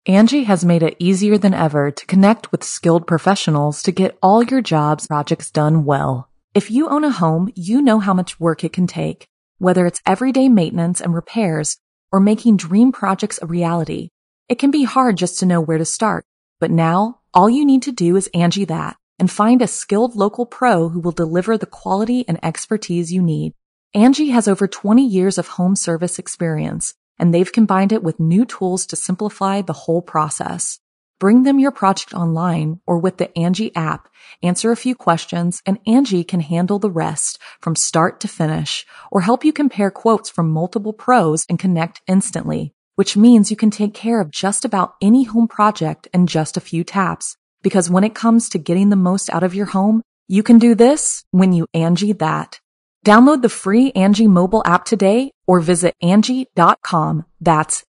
Angie has made it easier than ever to connect with skilled professionals to get all your jobs projects done well. If you own a home, you know how much work it can take, whether it's everyday maintenance and repairs or making dream projects a reality. It can be hard just to know where to start, but now all you need to do is Angie that and find a skilled local pro who will deliver the quality and expertise you need. Angie has over 20 years of home service experience, and they've combined it with new tools to simplify the whole process. Bring them your project online or with the Angie app, answer a few questions, and Angie can handle the rest from start to finish or help you compare quotes from multiple pros and connect instantly, which means you can take care of just about any home project in just a few taps. Because when it comes to getting the most out of your home, you can do this when you Angie that. Download the free Angie mobile app today or visit Angie.com. That's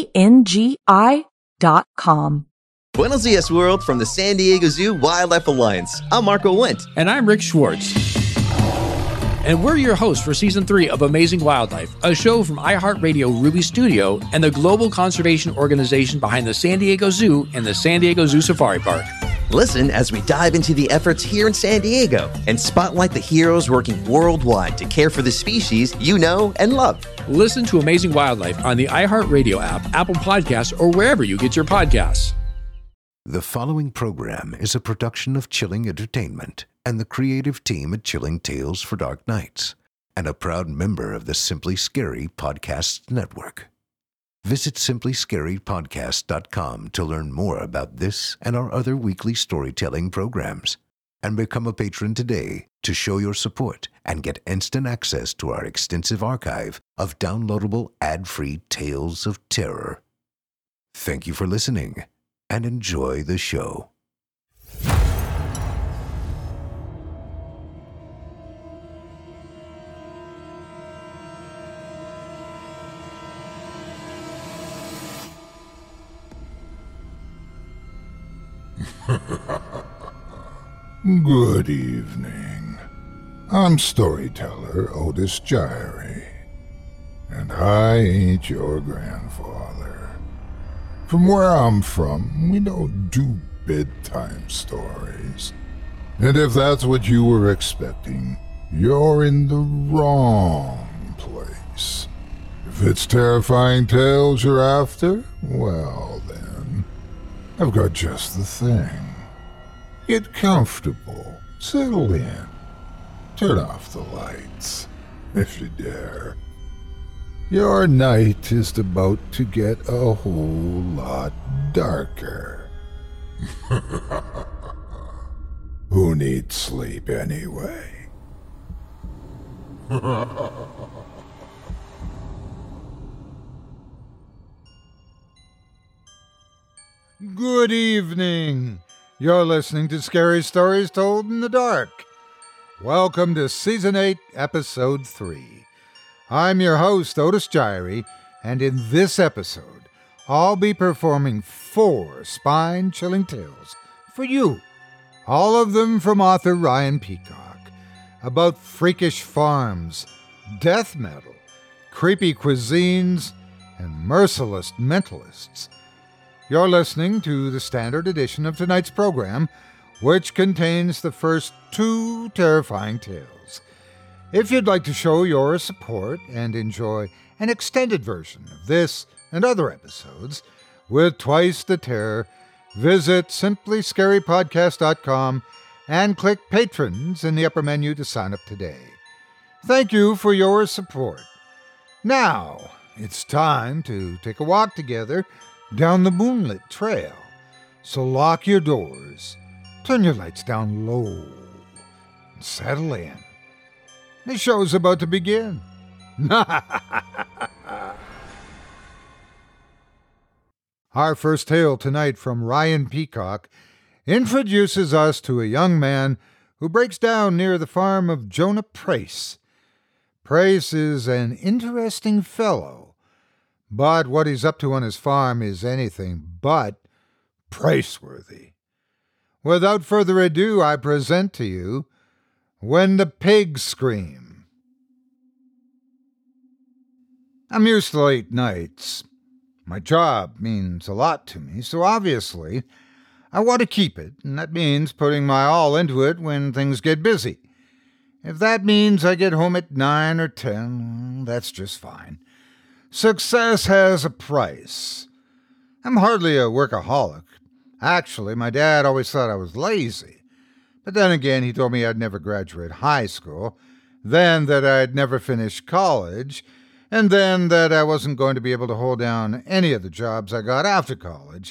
ANGI.com. Buenos dias, world, from the San Diego Zoo Wildlife Alliance. I'm Marco Wendt. And I'm Rick Schwartz. And we're your hosts for Season 3 of Amazing Wildlife, a show from iHeartRadio Ruby Studio and the global conservation organization behind the San Diego Zoo and the San Diego Zoo Safari Park. Listen as we dive into the efforts here in San Diego and spotlight the heroes working worldwide to care for the species you know and love. Listen to Amazing Wildlife on the iHeartRadio app, Apple Podcasts, or wherever you get your podcasts. The following program is a production of Chilling Entertainment and the creative team at Chilling Tales for Dark Nights, and a proud member of the Simply Scary Podcasts Network. Visit simplyscarypodcast.com to learn more about this and our other weekly storytelling programs, and become a patron today to show your support and get instant access to our extensive archive of downloadable ad-free tales of terror. Thank you for listening and enjoy the show. Good evening. I'm storyteller Otis Gyrie, and I ain't your grandfather. From where I'm from, we don't do bedtime stories. And if that's what you were expecting, you're in the wrong place. If it's terrifying tales you're after, well then, I've got just the thing. Get comfortable, settle in, turn off the lights, if you dare. Your night is about to get a whole lot darker. Who needs sleep anyway? Good evening. You're listening to Scary Stories Told in the Dark. Welcome to Season 8, Episode 3. I'm your host, Otis Gyrie, and in this episode, I'll be performing 4 spine-chilling tales for you, all of them from author Ryan Peacock, about freakish farms, death metal, creepy cuisines, and merciless mentalists. You're listening to the standard edition of tonight's program, which contains the first 2 terrifying tales. If you'd like to show your support and enjoy an extended version of this and other episodes with twice the terror, visit simplyscarypodcast.com and click Patrons in the upper menu to sign up today. Thank you for your support. Now, it's time to take a walk together down the moonlit trail. So lock your doors, turn your lights down low, and settle in. The show's about to begin. Our first tale tonight from Ryan Peacock introduces us to a young man who breaks down near the farm of Jonah Price. Price is an interesting fellow, but what he's up to on his farm is anything but praiseworthy. Without further ado, I present to you When the Pigs Scream. I'm used to late nights. My job means a lot to me, so obviously I want to keep it, and that means putting my all into it when things get busy. If that means I get home at 9 or 10, that's just fine. Success has a price. I'm hardly a workaholic. Actually, my dad always thought I was lazy. But then again, he told me I'd never graduate high school, then that I'd never finish college, and then that I wasn't going to be able to hold down any of the jobs I got after college.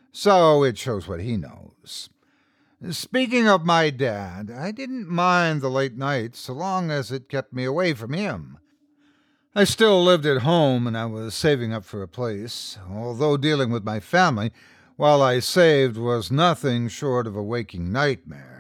So it shows what he knows. Speaking of my dad, I didn't mind the late nights so long as it kept me away from him. I still lived at home and I was saving up for a place, although dealing with my family while I saved was nothing short of a waking nightmare.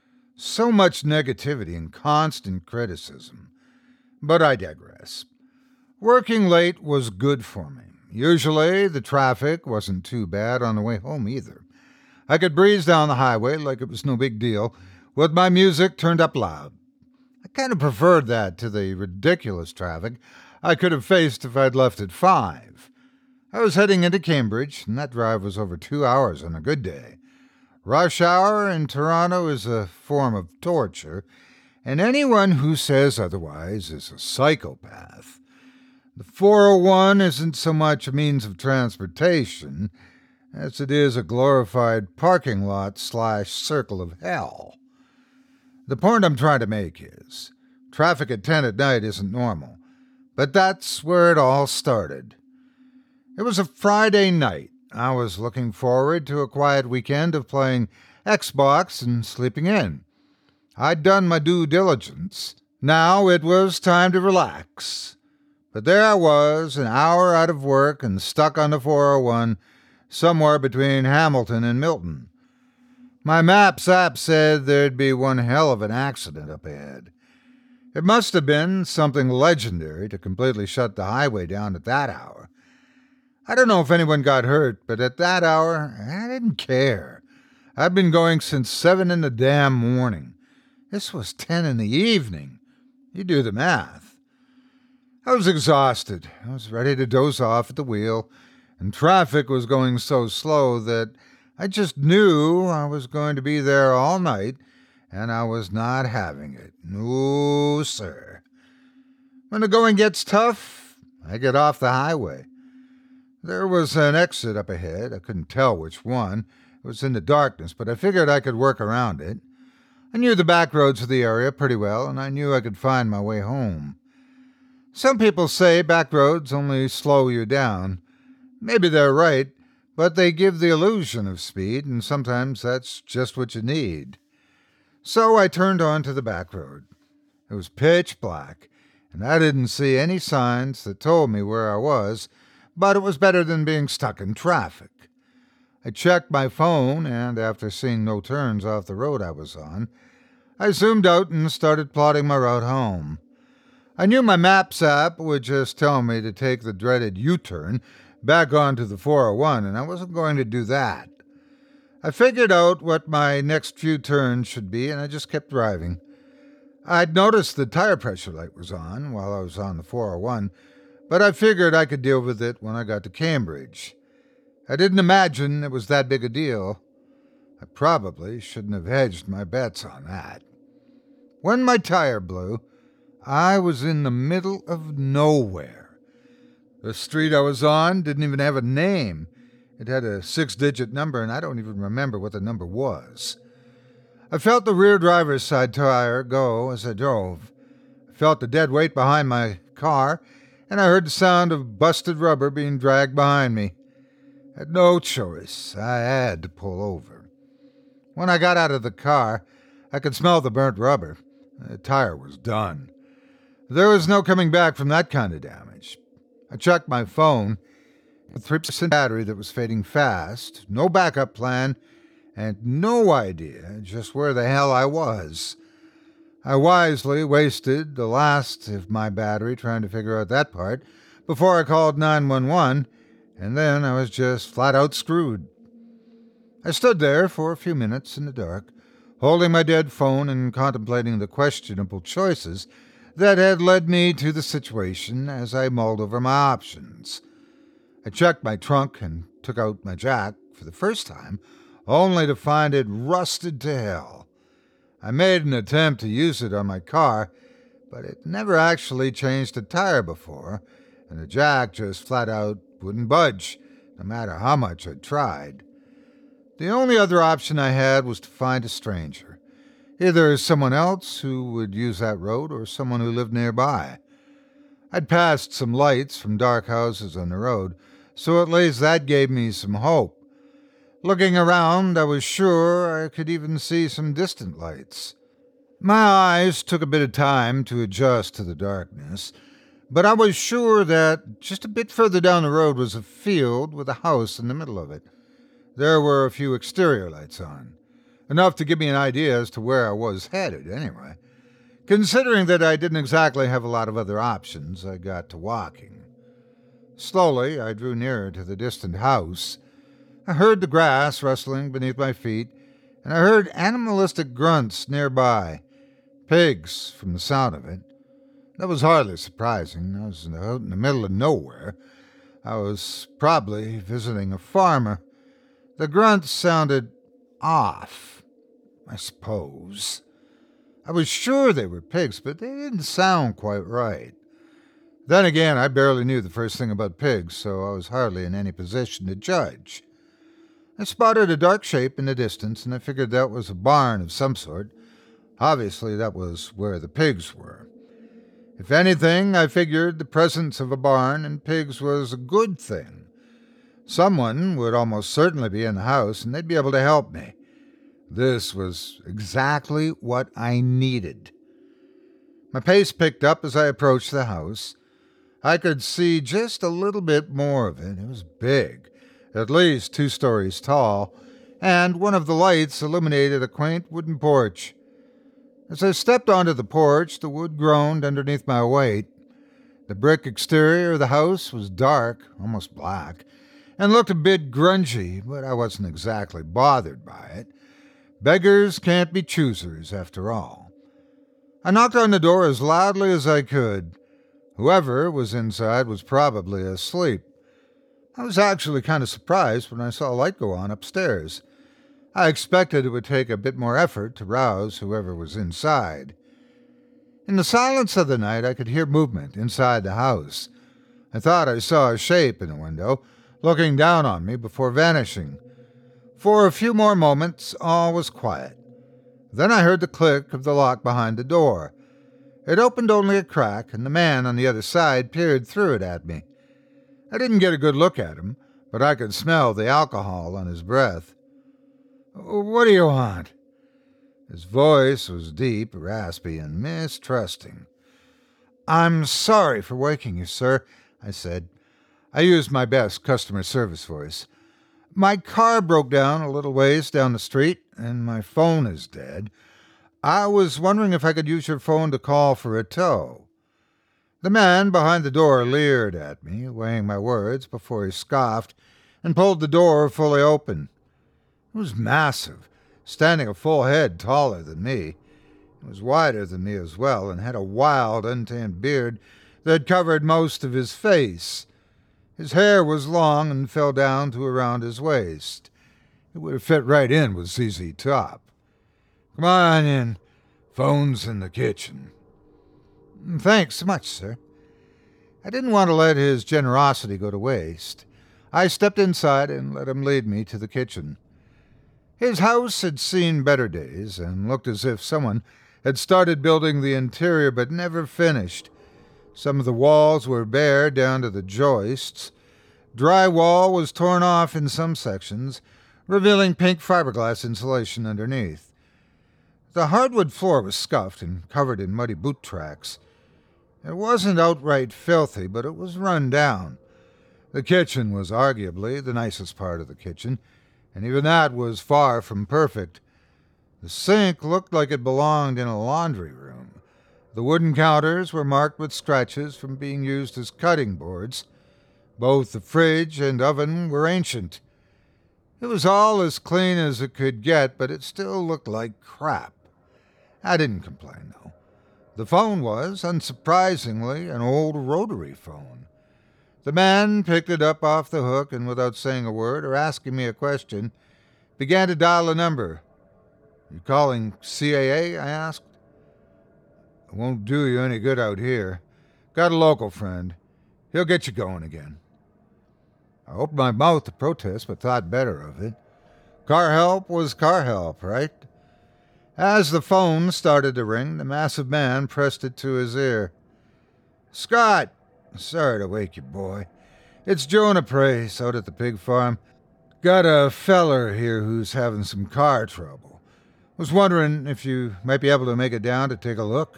So much negativity and constant criticism. But I digress. Working late was good for me. Usually the traffic wasn't too bad on the way home either. I could breeze down the highway like it was no big deal, with my music turned up loud. I kind of preferred that to the ridiculous traffic I could have faced if I'd left at 5. I was heading into Cambridge, and that drive was over 2 hours on a good day. Rush hour in Toronto is a form of torture, and anyone who says otherwise is a psychopath. The 401 isn't so much a means of transportation as it is a glorified parking lot / circle of hell. The point I'm trying to make is, traffic at 10 at night isn't normal, but that's where it all started. It was a Friday night. I was looking forward to a quiet weekend of playing Xbox and sleeping in. I'd done my due diligence. Now it was time to relax. But there I was, an hour out of work and stuck on the 401, somewhere between Hamilton and Milton. My Maps app said there'd be one hell of an accident up ahead. It must have been something legendary to completely shut the highway down at that hour. I don't know if anyone got hurt, but at that hour, I didn't care. I'd been going since 7 in the damn morning. This was 10 in the evening. You do the math. I was exhausted. I was ready to doze off at the wheel, and traffic was going so slow that I just knew I was going to be there all night, and I was not having it. No, sir. When the going gets tough, I get off the highway. There was an exit up ahead. I couldn't tell which one. It was in the darkness, but I figured I could work around it. I knew the back roads of the area pretty well, and I knew I could find my way home. Some people say back roads only slow you down. Maybe they're right, but they give the illusion of speed, and sometimes that's just what you need. So I turned onto the back road. It was pitch black, and I didn't see any signs that told me where I was, but it was better than being stuck in traffic. I checked my phone, and after seeing no turns off the road I was on, I zoomed out and started plotting my route home. I knew my Maps app would just tell me to take the dreaded U-turn back onto the 401, and I wasn't going to do that. I figured out what my next few turns should be, and I just kept driving. I'd noticed the tire pressure light was on while I was on the 401, but I figured I could deal with it when I got to Cambridge. I didn't imagine it was that big a deal. I probably shouldn't have hedged my bets on that. When my tire blew, I was in the middle of nowhere. The street I was on didn't even have a name. It had a 6-digit number, and I don't even remember what the number was. I felt the rear driver's side tire go as I drove. I felt the dead weight behind my car, and I heard the sound of busted rubber being dragged behind me. I had no choice. I had to pull over. When I got out of the car, I could smell the burnt rubber. The tire was done. There was no coming back from that kind of damage. I checked my phone. A 3% battery that was fading fast, no backup plan, and no idea just where the hell I was. I wisely wasted the last of my battery trying to figure out that part before I called 911, and then I was just flat out screwed. I stood there for a few minutes in the dark, holding my dead phone and contemplating the questionable choices that had led me to the situation as I mulled over my options. I checked my trunk and took out my jack for the first time, only to find it rusted to hell. I made an attempt to use it on my car, but it never actually changed a tire before, and the jack just flat out wouldn't budge, no matter how much I tried. The only other option I had was to find a stranger, either someone else who would use that road or someone who lived nearby. I'd passed some lights from dark houses on the road, so at least that gave me some hope. Looking around, I was sure I could even see some distant lights. My eyes took a bit of time to adjust to the darkness, but I was sure that just a bit further down the road was a field with a house in the middle of it. There were a few exterior lights on, enough to give me an idea as to where I was headed, anyway. Considering that I didn't exactly have a lot of other options, I got to walking. Slowly, I drew nearer to the distant house. I heard the grass rustling beneath my feet, and I heard animalistic grunts nearby. Pigs, from the sound of it. That was hardly surprising. I was out in the middle of nowhere. I was probably visiting a farmer. The grunts sounded off, I suppose. I was sure they were pigs, but they didn't sound quite right. Then again, I barely knew the first thing about pigs, so I was hardly in any position to judge. I spotted a dark shape in the distance, and I figured that was a barn of some sort. Obviously, that was where the pigs were. If anything, I figured the presence of a barn and pigs was a good thing. Someone would almost certainly be in the house, and they'd be able to help me. This was exactly what I needed. My pace picked up as I approached the house. I could see just a little bit more of it. It was big, at least 2 stories tall, and one of the lights illuminated a quaint wooden porch. As I stepped onto the porch, the wood groaned underneath my weight. The brick exterior of the house was dark, almost black, and looked a bit grungy, but I wasn't exactly bothered by it. Beggars can't be choosers, after all. I knocked on the door as loudly as I could. Whoever was inside was probably asleep. I was actually kind of surprised when I saw a light go on upstairs. I expected it would take a bit more effort to rouse whoever was inside. In the silence of the night, I could hear movement inside the house. I thought I saw a shape in the window, looking down on me before vanishing. For a few more moments, all was quiet. Then I heard the click of the lock behind the door. It opened only a crack, and the man on the other side peered through it at me. I didn't get a good look at him, but I could smell the alcohol on his breath. "What do you want?" His voice was deep, raspy, and mistrusting. "I'm sorry for waking you, sir," I said. I used my best customer service voice. "My car broke down a little ways down the street, and my phone is dead. I was wondering if I could use your phone to call for a tow." The man behind the door leered at me, weighing my words before he scoffed, and pulled the door fully open. It was massive, standing a full head taller than me. It was wider than me as well, and had a wild, untanned beard that covered most of his face. His hair was long and fell down to around his waist. It would have fit right in with ZZ Top. "Come on in. Phone's in the kitchen." "Thanks so much, sir." I didn't want to let his generosity go to waste. I stepped inside and let him lead me to the kitchen. His house had seen better days and looked as if someone had started building the interior but never finished. Some of the walls were bare down to the joists. Drywall was torn off in some sections, revealing pink fiberglass insulation underneath. The hardwood floor was scuffed and covered in muddy boot tracks. It wasn't outright filthy, but it was run down. The kitchen was arguably the nicest part of the kitchen, and even that was far from perfect. The sink looked like it belonged in a laundry room. The wooden counters were marked with scratches from being used as cutting boards. Both the fridge and oven were ancient. It was all as clean as it could get, but it still looked like crap. I didn't complain, though. The phone was, unsurprisingly, an old rotary phone. The man picked it up off the hook and, without saying a word or asking me a question, began to dial a number. "You calling CAA?" I asked. "It won't do you any good out here. Got a local friend. He'll get you going again." I opened my mouth to protest, but thought better of it. Car help was car help, right? As the phone started to ring, the massive man pressed it to his ear. "Scott, sorry to wake you, boy. It's Jonah Prace out at the pig farm. Got a feller here who's having some car trouble. Was wondering if you might be able to make it down to take a look."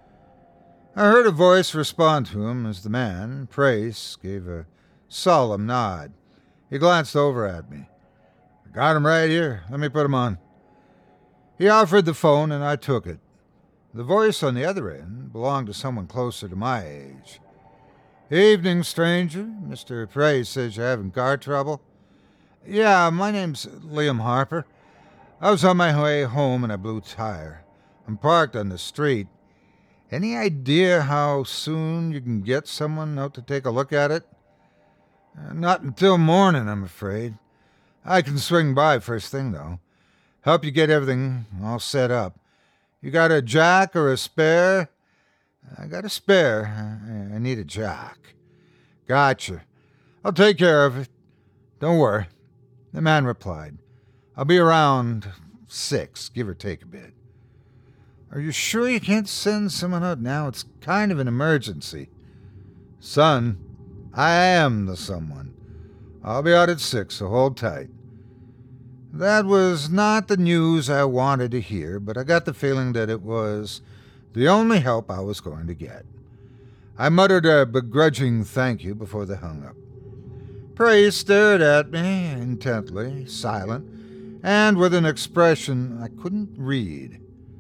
I heard a voice respond to him as the man, Prace, gave a solemn nod. He glanced over at me. "I got him right here. Let me put him on." He offered the phone, and I took it. The voice on the other end belonged to someone closer to my age. "Evening, stranger. Mr. Prace says you're having car trouble." "Yeah, my name's Liam Harper. I was on my way home and I blew a tire. I'm parked on the street. Any idea how soon you can get someone out to take a look at it?" "Not until morning, I'm afraid. I can swing by first thing, though. Help you get everything all set up. You got a jack or a spare?" "I got a spare. I need a jack." "Gotcha. I'll take care of it. Don't worry." The man replied. "I'll be around 6, give or take a bit." "Are you sure you can't send someone out now? It's kind of an emergency." "Son, I am the someone. I'll be out at 6, so hold tight." That was not the news I wanted to hear, but I got the feeling that it was the only help I was going to get. I muttered a begrudging thank you before they hung up. Prace stared at me intently, silent, and with an expression I couldn't read.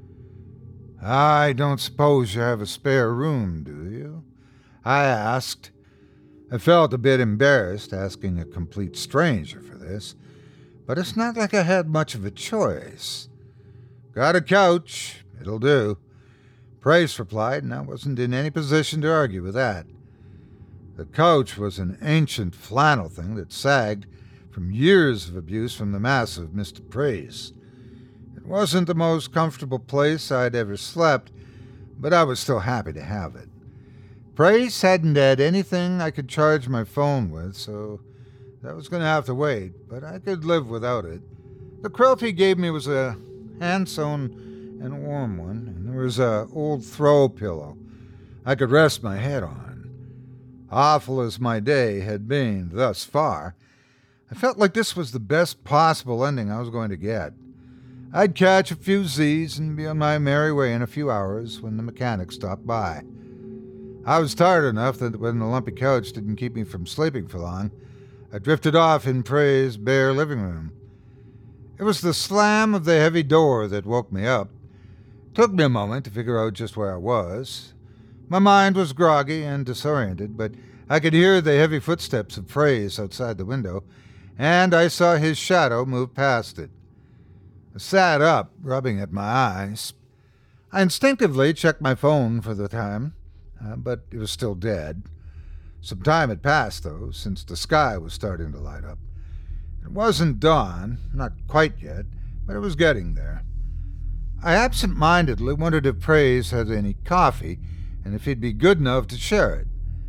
"I don't suppose you have a spare room, do you?" I asked. I felt a bit embarrassed asking a complete stranger for this, but it's not like I had much of a choice. "Got a couch. It'll do," Prace replied, and I wasn't in any position to argue with that. The couch was an ancient flannel thing that sagged from years of abuse from the massive Mr. Prace. It wasn't the most comfortable place I'd ever slept, but I was still happy to have it. Prace hadn't had anything I could charge my phone with, so that was going to have to wait, but I could live without it. The quilt he gave me was a hand-sewn and warm one, and there was an old throw pillow I could rest my head on. Awful as my day had been thus far, I felt like this was the best possible ending I was going to get. I'd catch a few Z's and be on my merry way in a few hours when the mechanic stopped by. I was tired enough that when the lumpy couch didn't keep me from sleeping for long, I drifted off in Prace's bare living room. It was the slam of the heavy door that woke me up. It took me a moment to figure out just where I was. My mind was groggy and disoriented, but I could hear the heavy footsteps of Prace outside the window, and I saw his shadow move past it. I sat up, rubbing at my eyes. I instinctively checked my phone for the time, but it was still dead. Some time had passed, though, since the sky was starting to light up. It wasn't dawn, not quite yet, but it was getting there. I absent-mindedly wondered if Prace had any coffee, and if he'd be good enough to share it.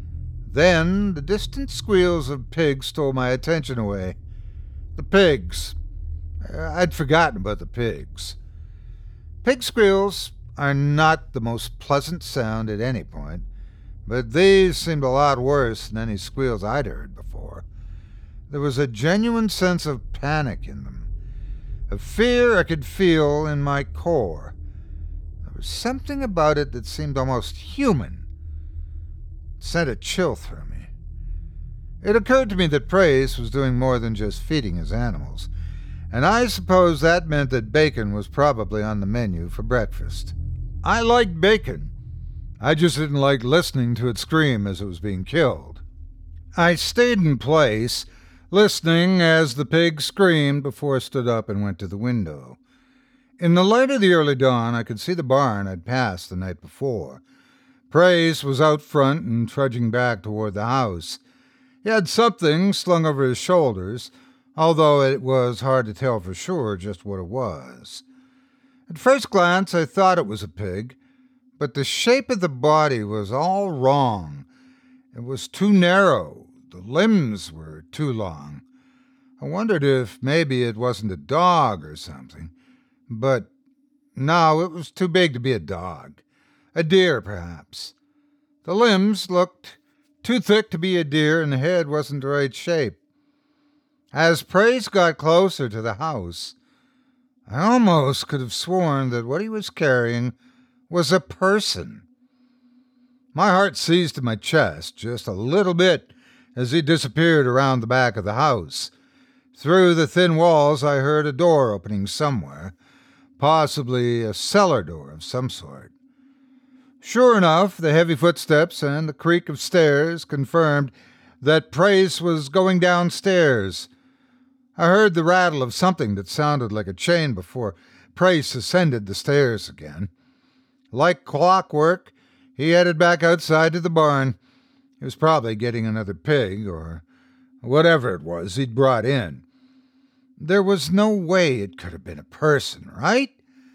Then the distant squeals of pigs stole my attention away. The pigs. I'd forgotten about the pigs. Pig squeals are not the most pleasant sound at any point, but these seemed a lot worse than any squeals I'd heard before. There was a genuine sense of panic in them, a fear I could feel in my core. There was something about it that seemed almost human. It sent a chill through me. It occurred to me that Prace was doing more than just feeding his animals, and I suppose that meant that bacon was probably on the menu for breakfast. I liked bacon. I just didn't like listening to it scream as it was being killed. I stayed in place, listening as the pig screamed before I stood up and went to the window. In the light of the early dawn, I could see the barn I'd passed the night before. Prace was out front and trudging back toward the house. He had something slung over his shoulders, although it was hard to tell for sure just what it was. At first glance, I thought it was a pig, but the shape of the body was all wrong. It was too narrow. The limbs were too long. I wondered if maybe it wasn't a dog or something. But no, it was too big to be a dog. A deer, perhaps. The limbs looked too thick to be a deer, and the head wasn't the right shape. As Praise got closer to the house, I almost could have sworn that what he was carrying was a person. My heart seized in my chest just a little bit as he disappeared around the back of the house. Through the thin walls, I heard a door opening somewhere, possibly a cellar door of some sort. Sure enough, the heavy footsteps and the creak of stairs confirmed that Praise was going downstairs. I heard the rattle of something that sounded like a chain before Praise ascended the stairs again. Like clockwork, he headed back outside to the barn. He was probably getting another pig, or whatever it was he'd brought in. There was no way it could have been a person, right?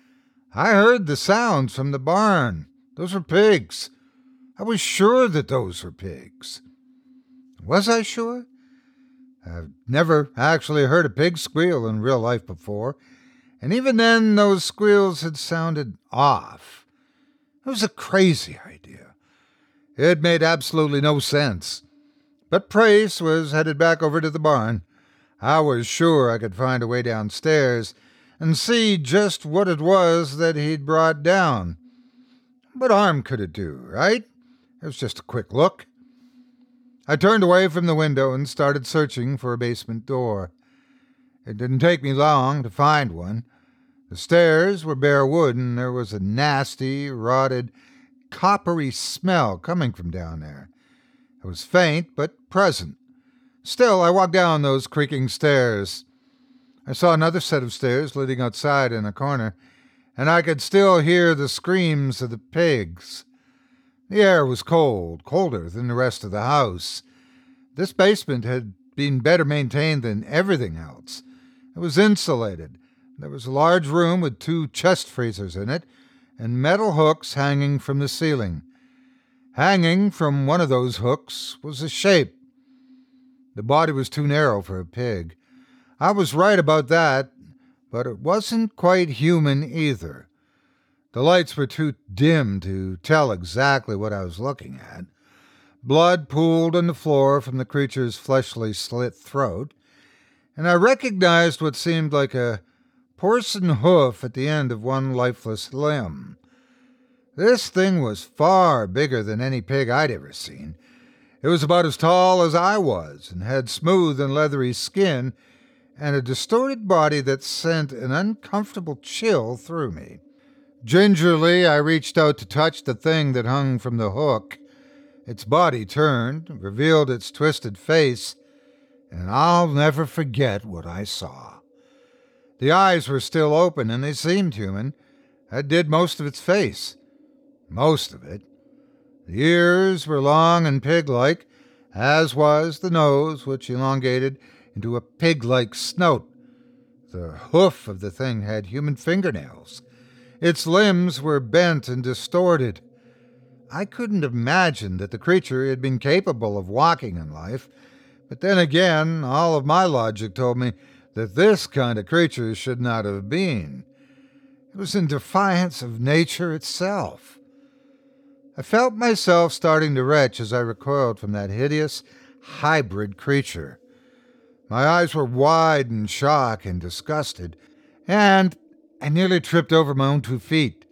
I heard the sounds from the barn. Those were pigs. I was sure that those were pigs. Was I sure? I've never actually heard a pig squeal in real life before, and even then those squeals had sounded off. It was a crazy idea. It made absolutely no sense. But Praise was headed back over to the barn. I was sure I could find a way downstairs and see just what it was that he'd brought down. What harm could it do, right? It was just a quick look. I turned away from the window and started searching for a basement door. It didn't take me long to find one. The stairs were bare wood, and there was a nasty, rotted, coppery smell coming from down there. It was faint, but present. Still, I walked down those creaking stairs. I saw another set of stairs leading outside in a corner, and I could still hear the screams of the pigs. The air was cold, colder than the rest of the house. This basement had been better maintained than everything else. It was insulated. There was a large room with 2 chest freezers in it, and metal hooks hanging from the ceiling. Hanging from one of those hooks was a shape. The body was too narrow for a pig. I was right about that, but it wasn't quite human either. The lights were too dim to tell exactly what I was looking at. Blood pooled on the floor from the creature's fleshly slit throat, and I recognized what seemed like a porcine hoof at the end of one lifeless limb. This thing was far bigger than any pig I'd ever seen. It was about as tall as I was, and had smooth and leathery skin, and a distorted body that sent an uncomfortable chill through me. Gingerly, I reached out to touch the thing that hung from the hook. Its body turned, revealed its twisted face, and I'll never forget what I saw. The eyes were still open, and they seemed human. That did most of its face. Most of it. The ears were long and pig-like, as was the nose, which elongated into a pig-like snout. The hoof of the thing had human fingernails. Its limbs were bent and distorted. I couldn't imagine that the creature had been capable of walking in life, but then again, all of my logic told me that this kind of creature should not have been. It was in defiance of nature itself. I felt myself starting to retch as I recoiled from that hideous, hybrid creature. My eyes were wide in shock and disgusted, and I nearly tripped over my own 2 feet.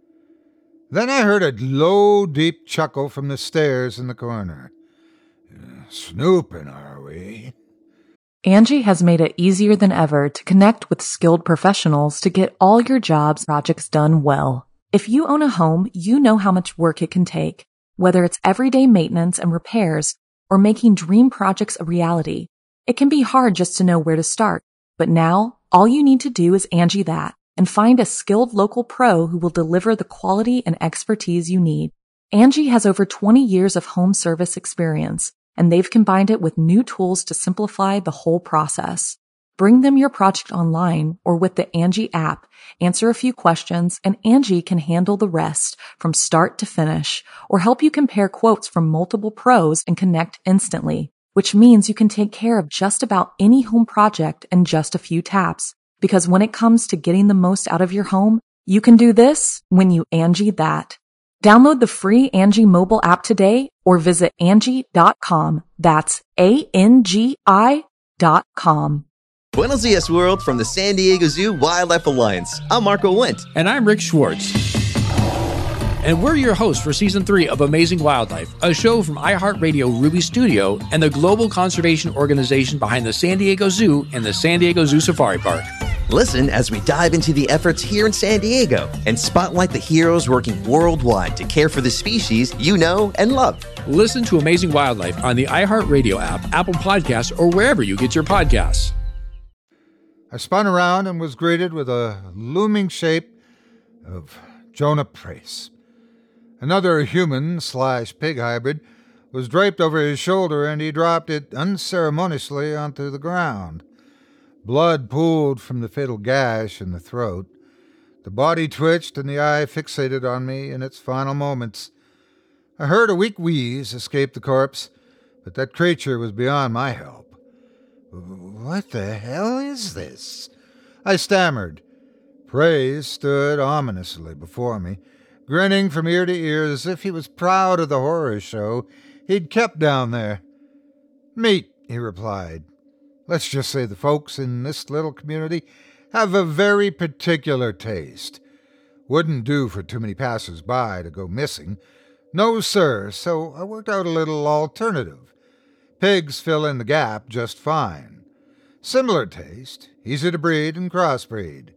Then I heard a low, deep chuckle from the stairs in the corner. Snooping, are we? Angie has made it easier than ever to connect with skilled professionals to get all your jobs projects done well. If you own a home, you know how much work it can take, whether it's everyday maintenance and repairs or making dream projects a reality. It can be hard just to know where to start, but now all you need to do is Angie that and find a skilled local pro who will deliver the quality and expertise you need. Angie has over 20 years of home service experience and they've combined it with new tools to simplify the whole process. Bring them your project online or with the Angie app, answer a few questions, and Angie can handle the rest from start to finish, or help you compare quotes from multiple pros and connect instantly, which means you can take care of just about any home project in just a few taps. Because when it comes to getting the most out of your home, you can do this when you Angie that. Download the free Angie mobile app today or visit Angie.com. That's ANGI.com. Buenos dias, world, from the San Diego Zoo Wildlife Alliance. I'm Marco Wendt. And I'm Rick Schwartz. And we're your hosts for Season 3 of Amazing Wildlife, a show from iHeartRadio Ruby Studio and the global conservation organization behind the San Diego Zoo and the San Diego Zoo Safari Park. Listen as we dive into the efforts here in San Diego and spotlight the heroes working worldwide to care for the species you know and love. Listen to Amazing Wildlife on the iHeartRadio app, Apple Podcasts, or wherever you get your podcasts. I spun around and was greeted with a looming shape of Jonah Prace. Another human/pig hybrid was draped over his shoulder, and he dropped it unceremoniously onto the ground. Blood pooled from the fatal gash in the throat. The body twitched, and the eye fixated on me in its final moments. I heard a weak wheeze escape the corpse, but that creature was beyond my help. "What the hell is this?" I stammered. Praise stood ominously before me, grinning from ear to ear as if he was proud of the horror show he'd kept down there. "Meat," he replied. "Let's just say the folks in this little community have a very particular taste. Wouldn't do for too many passers-by to go missing. No, sir, so I worked out a little alternative. Pigs fill in the gap just fine. Similar taste, easy to breed and crossbreed."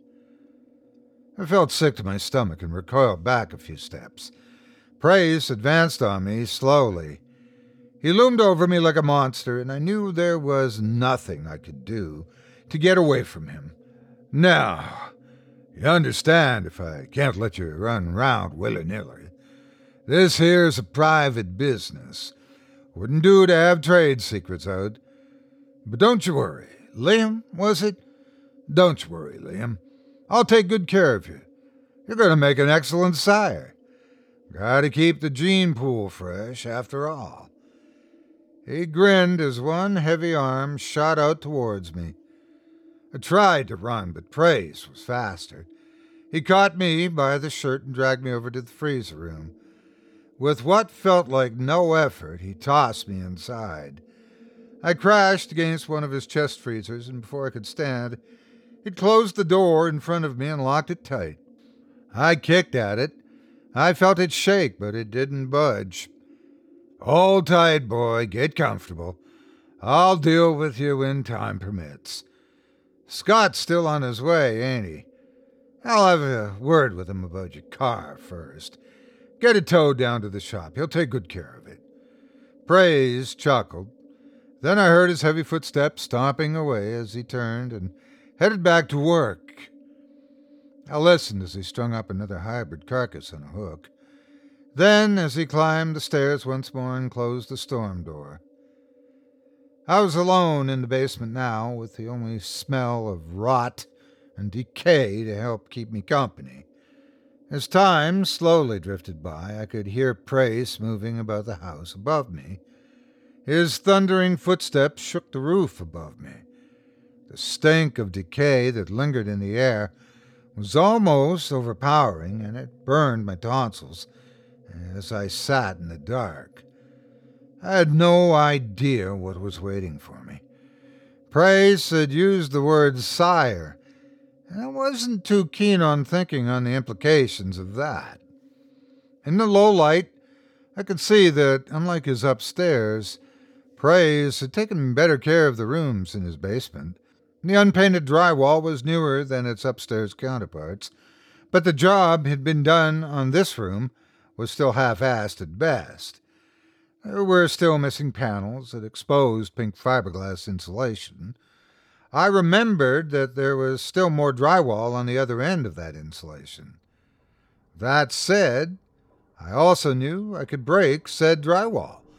I felt sick to my stomach and recoiled back a few steps. Praise advanced on me slowly. He loomed over me like a monster, and I knew there was nothing I could do to get away from him. "Now, you understand if I can't let you run round willy-nilly. This here's a private business. Wouldn't do to have trade secrets out. But don't you worry. Liam, was it? Don't you worry, Liam. I'll take good care of you. You're going to make an excellent sire. Gotta keep the gene pool fresh, after all." He grinned as one heavy arm shot out towards me. I tried to run, but Praise was faster. He caught me by the shirt and dragged me over to the freezer room. With what felt like no effort, he tossed me inside. I crashed against one of his chest freezers, and before I could stand, he'd closed the door in front of me and locked it tight. I kicked at it. I felt it shake, but it didn't budge. "Hold tight, boy. Get comfortable. I'll deal with you when time permits. Scott's still on his way, ain't he? I'll have a word with him about your car first. Get it towed down to the shop. He'll take good care of it." Praise chuckled. Then I heard his heavy footsteps stomping away as he turned and headed back to work. I listened as he strung up another hybrid carcass on a hook. Then, as he climbed the stairs once more and closed the storm door. I was alone in the basement now, with the only smell of rot and decay to help keep me company. As time slowly drifted by, I could hear Prace moving about the house above me. His thundering footsteps shook the roof above me. The stink of decay that lingered in the air was almost overpowering, and it burned my tonsils as I sat in the dark. I had no idea what was waiting for me. Prace had used the word sire, and I wasn't too keen on thinking on the implications of that. In the low light, I could see that, unlike his upstairs, Praise had taken better care of the rooms in his basement. The unpainted drywall was newer than its upstairs counterparts, but the job had been done on this room was still half-assed at best. There were still missing panels that exposed pink fiberglass insulation. I remembered that there was still more drywall on the other end of that insulation. That said, I also knew I could break said drywall.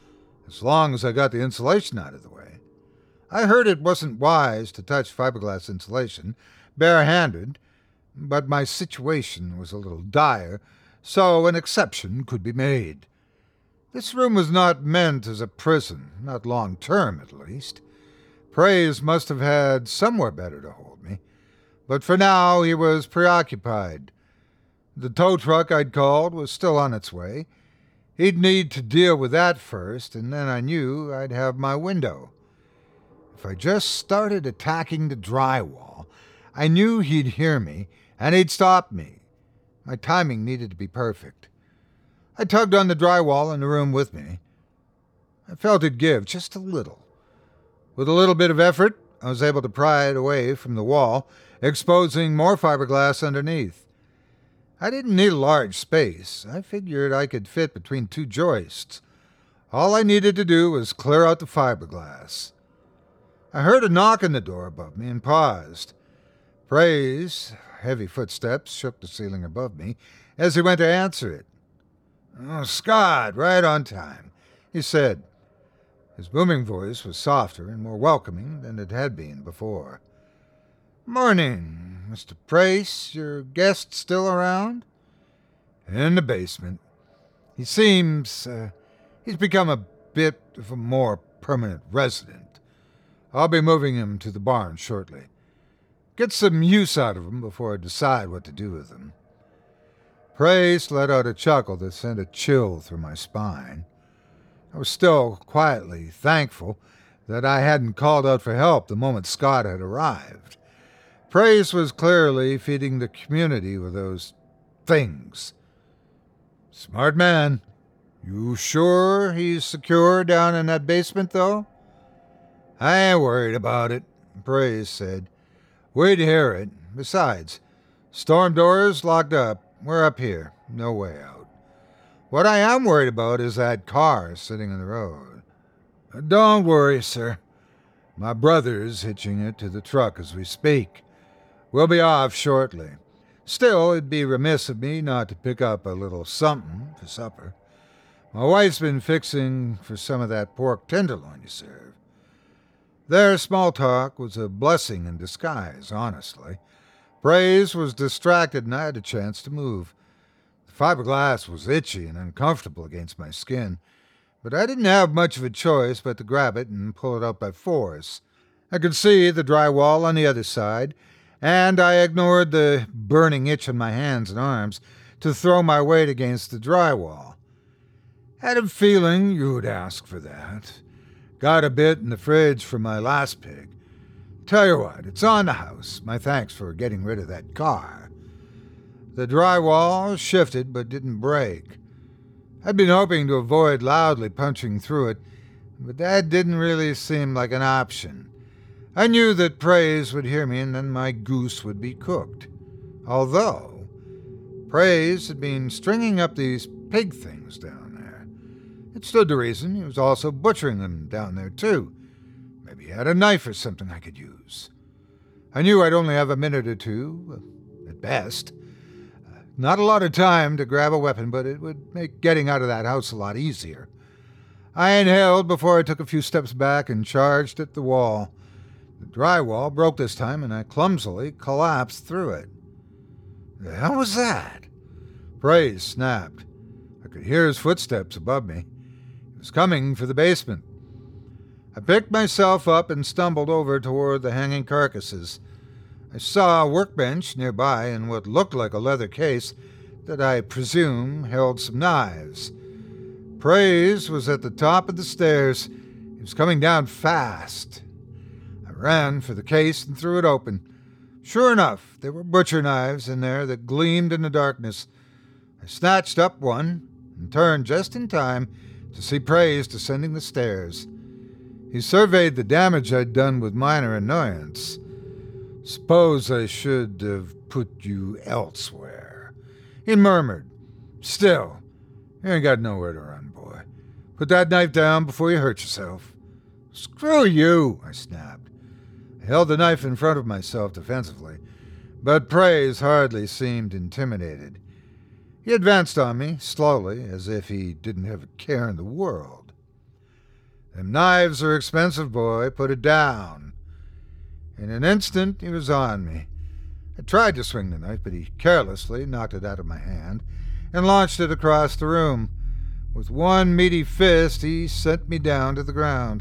as long as I got the insulation out of the way. I heard it wasn't wise to touch fiberglass insulation barehanded, but my situation was a little dire, so an exception could be made. This room was not meant as a prison, not long-term at least. Praise must have had somewhere better to hold me, but for now he was preoccupied. The tow truck I'd called was still on its way. He'd need to deal with that first, and then I knew I'd have my window. If I just started attacking the drywall, I knew he'd hear me, and he'd stop me. My timing needed to be perfect. I tugged on the drywall in the room with me. I felt it give just a little. With a little bit of effort, I was able to pry it away from the wall, exposing more fiberglass underneath. I didn't need a large space. I figured I could fit between two joists. All I needed to do was clear out the fiberglass. I heard a knock on the door above me and paused. Praise, heavy footsteps, shook the ceiling above me as he went to answer it. "Oh, Scott, right on time," he said. His booming voice was softer and more welcoming than it had been before. "Morning, Mr. Price. Your guest still around?" "In the basement. He seems, he's become a bit of a more permanent resident. I'll be moving him to the barn shortly. Get some use out of him before I decide what to do with him." Price let out a chuckle that sent a chill through my spine. I was still quietly thankful that I hadn't called out for help the moment Scott had arrived. Praise was clearly feeding the community with those things. "Smart man. You sure he's secure down in that basement, though?" "I ain't worried about it," Praise said. "We'd hear it. Besides, storm door's locked up. We're up here. No way out. What I am worried about is that car sitting in the road." "Don't worry, sir. My brother's hitching it to the truck as we speak. We'll be off shortly. Still, it'd be remiss of me not to pick up a little something for supper. My wife's been fixing for some of that pork tenderloin you serve." Their small talk was a blessing in disguise, honestly. Praise was distracted and I had a chance to move. The fiberglass was itchy and uncomfortable against my skin, but I didn't have much of a choice but to grab it and pull it out by force. I could see the drywall on the other side, and I ignored the burning itch in my hands and arms to throw my weight against the drywall. Had a feeling you'd ask for that. Got a bit in the fridge from my last pig. Tell you what, it's on the house. My thanks for getting rid of that car. The drywall shifted but didn't break. I'd been hoping to avoid loudly punching through it, but that didn't really seem like an option. I knew that Praise would hear me and then my goose would be cooked. Although Praise had been stringing up these pig things down there. It stood to reason he was also butchering them down there, too. Maybe he had a knife or something I could use. I knew I'd only have a minute or two, at best. Not a lot of time to grab a weapon, but it would make getting out of that house a lot easier. I inhaled before I took a few steps back and charged at the wall. The drywall broke this time, and I clumsily collapsed through it. The hell was that? Praise snapped. I could hear his footsteps above me. He was coming for the basement. I picked myself up and stumbled over toward the hanging carcasses. I saw a workbench nearby and what looked like a leather case that I presume held some knives. Praise was at the top of the stairs. He was coming down fast. I ran for the case and threw it open. Sure enough, there were butcher knives in there that gleamed in the darkness. I snatched up one and turned just in time to see Praise descending the stairs. He surveyed the damage I'd done with minor annoyance. "Suppose I should have put you elsewhere," he murmured. "Still, you ain't got nowhere to run, boy. Put that knife down before you hurt yourself." "Screw you," I snapped. I held the knife in front of myself defensively, but Praise hardly seemed intimidated. He advanced on me, slowly, as if he didn't have a care in the world. "Them knives are expensive, boy. Put it down." In an instant, he was on me. I tried to swing the knife, but he carelessly knocked it out of my hand and launched it across the room. With one meaty fist, he sent me down to the ground.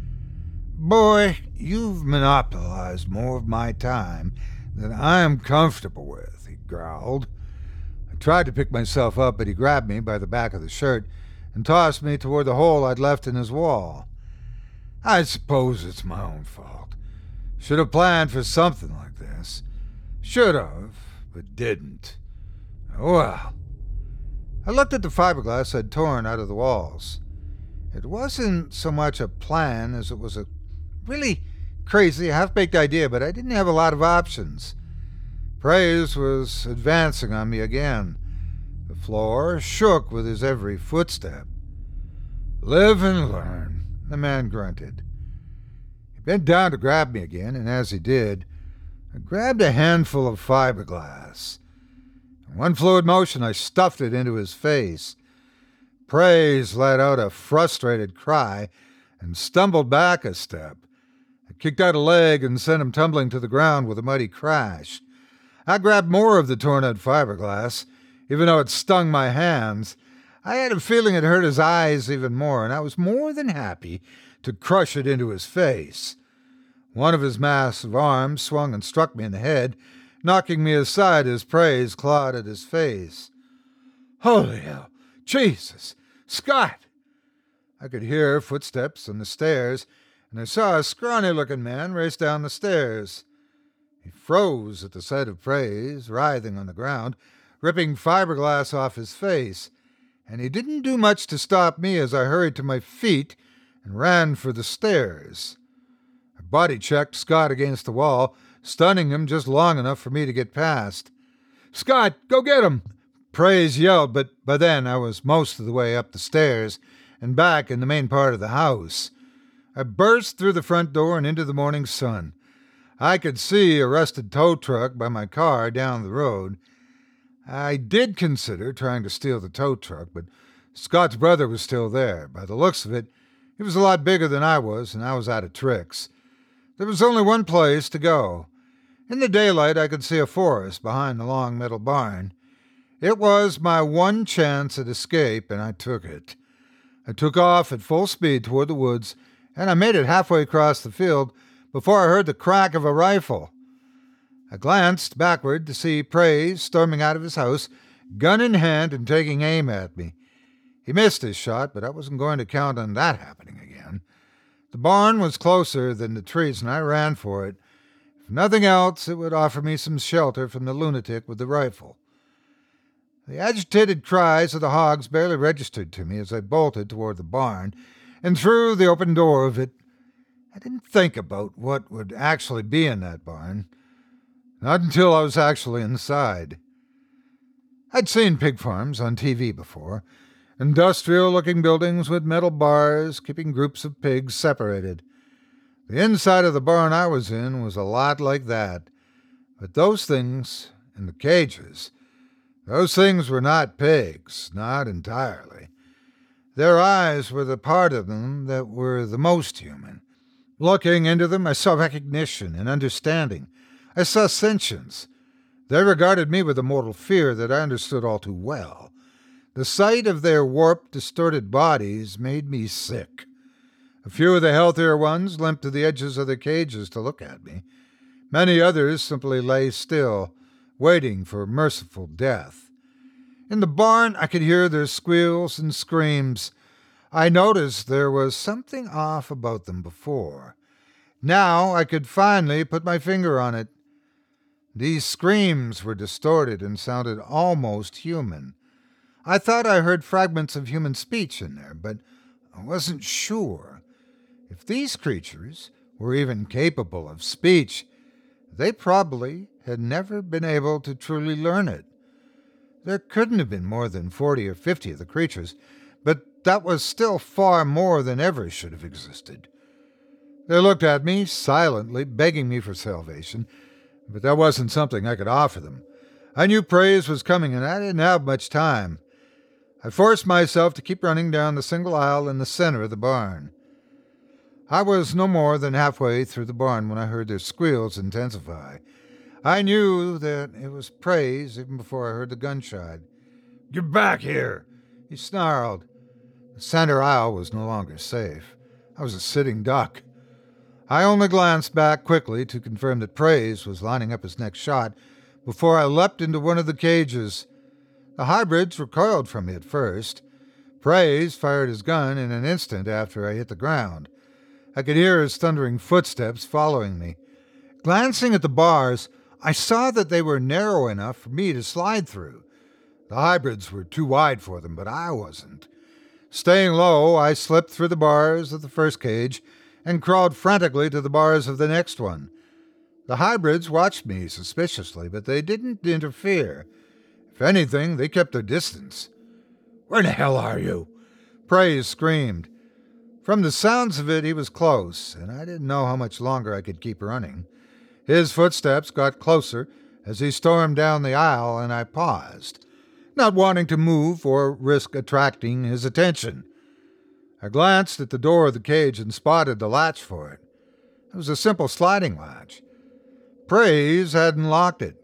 "Boy, you've monopolized more of my time than I am comfortable with," he growled. I tried to pick myself up, but he grabbed me by the back of the shirt and tossed me toward the hole I'd left in his wall. "I suppose it's my own fault. Should have planned for something like this. Should have, but didn't. Oh well." I looked at the fiberglass I'd torn out of the walls. It wasn't so much a plan as it was a really crazy, half-baked idea, but I didn't have a lot of options. Praise was advancing on me again. The floor shook with his every footstep. "Live and learn," the man grunted. He bent down to grab me again, and as he did, I grabbed a handful of fiberglass. In one fluid motion, I stuffed it into his face. Praise let out a frustrated cry and stumbled back a step. I kicked out a leg and sent him tumbling to the ground with a mighty crash. I grabbed more of the torn-out fiberglass, even though it stung my hands. I had a feeling it hurt his eyes even more, and I was more than happy to crush it into his face. One of his massive arms swung and struck me in the head, knocking me aside as Praise clawed at his face. "Holy hell! Jesus! Scott!" I could hear footsteps on the stairs, and I saw a scrawny-looking man race down the stairs. He froze at the sight of Praise, writhing on the ground, ripping fiberglass off his face, and he didn't do much to stop me as I hurried to my feet and ran for the stairs. I body-checked Scott against the wall, stunning him just long enough for me to get past. "Scott, go get him!" Praise yelled, but by then I was most of the way up the stairs and back in the main part of the house. I burst through the front door and into the morning sun. I could see a rusted tow truck by my car down the road. I did consider trying to steal the tow truck, but Scott's brother was still there. By the looks of it, he was a lot bigger than I was, and I was out of tricks. There was only one place to go. In the daylight, I could see a forest behind the long metal barn. It was my one chance at escape, and I took it. I took off at full speed toward the woods, and I made it halfway across the field before I heard the crack of a rifle. I glanced backward to see Praise storming out of his house, gun in hand and taking aim at me. He missed his shot, but I wasn't going to count on that happening again. The barn was closer than the trees, and I ran for it. If nothing else, it would offer me some shelter from the lunatic with the rifle. The agitated cries of the hogs barely registered to me as I bolted toward the barn and through the open door of it. I didn't think about what would actually be in that barn. Not until I was actually inside. I'd seen pig farms on TV before. Industrial-looking buildings with metal bars keeping groups of pigs separated. The inside of the barn I was in was a lot like that. But those things in the cages, those things were not pigs, not entirely. Their eyes were the part of them that were the most human. Looking into them, I saw recognition and understanding. I saw sentience. They regarded me with a mortal fear that I understood all too well. The sight of their warped, distorted bodies made me sick. A few of the healthier ones limped to the edges of their cages to look at me. Many others simply lay still, waiting for merciful death. In the barn, I could hear their squeals and screams. I noticed there was something off about them before. Now I could finally put my finger on it. These screams were distorted and sounded almost human. I thought I heard fragments of human speech in there, but I wasn't sure. If these creatures were even capable of speech, they probably had never been able to truly learn it. There couldn't have been more than 40 or 50 of the creatures, but that was still far more than ever should have existed. They looked at me silently, begging me for salvation, but that wasn't something I could offer them. I knew praise was coming, and I didn't have much time. I forced myself to keep running down the single aisle in the center of the barn. I was no more than halfway through the barn when I heard their squeals intensify. I knew that it was Praise even before I heard the gunshot. "Get back here!" he snarled. The center aisle was no longer safe. I was a sitting duck. I only glanced back quickly to confirm that Praise was lining up his next shot before I leapt into one of the cages. The hybrids recoiled from me at first. Praise fired his gun in an instant after I hit the ground. I could hear his thundering footsteps following me. Glancing at the bars, I saw that they were narrow enough for me to slide through. The hybrids were too wide for them, but I wasn't. Staying low, I slipped through the bars of the first cage and crawled frantically to the bars of the next one. The hybrids watched me suspiciously, but they didn't interfere. If anything, they kept their distance. "Where the hell are you?" Praise screamed. From the sounds of it, he was close, and I didn't know how much longer I could keep running. His footsteps got closer as he stormed down the aisle, and I paused, not wanting to move or risk attracting his attention. I glanced at the door of the cage and spotted the latch for it. It was a simple sliding latch. Praise hadn't locked it.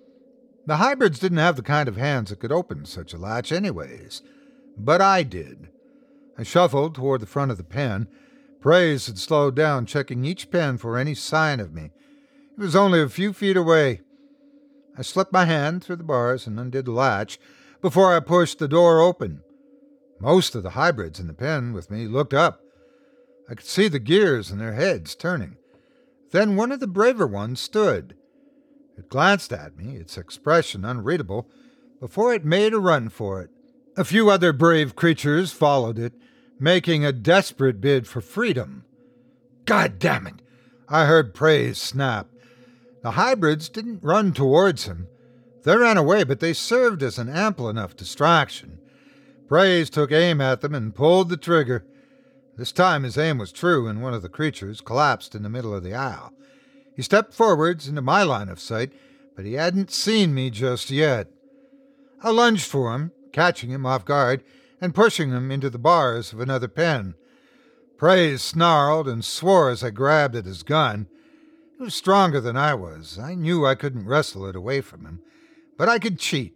The hybrids didn't have the kind of hands that could open such a latch anyways, but I did. I shuffled toward the front of the pen. Praise had slowed down, checking each pen for any sign of me. He was only a few feet away. I slipped my hand through the bars and undid the latch before I pushed the door open. Most of the hybrids in the pen with me looked up. I could see the gears in their heads turning. Then one of the braver ones stood. It glanced at me, its expression unreadable, before it made a run for it. A few other brave creatures followed it, making a desperate bid for freedom. "God damn it!" I heard Praise snap. The hybrids didn't run towards him. They ran away, but they served as an ample enough distraction. Praise took aim at them and pulled the trigger. This time his aim was true, and one of the creatures collapsed in the middle of the aisle. He stepped forwards into my line of sight, but he hadn't seen me just yet. I lunged for him, catching him off guard and pushing him into the bars of another pen. Praise snarled and swore as I grabbed at his gun. He was stronger than I was. I knew I couldn't wrestle it away from him, but I could cheat.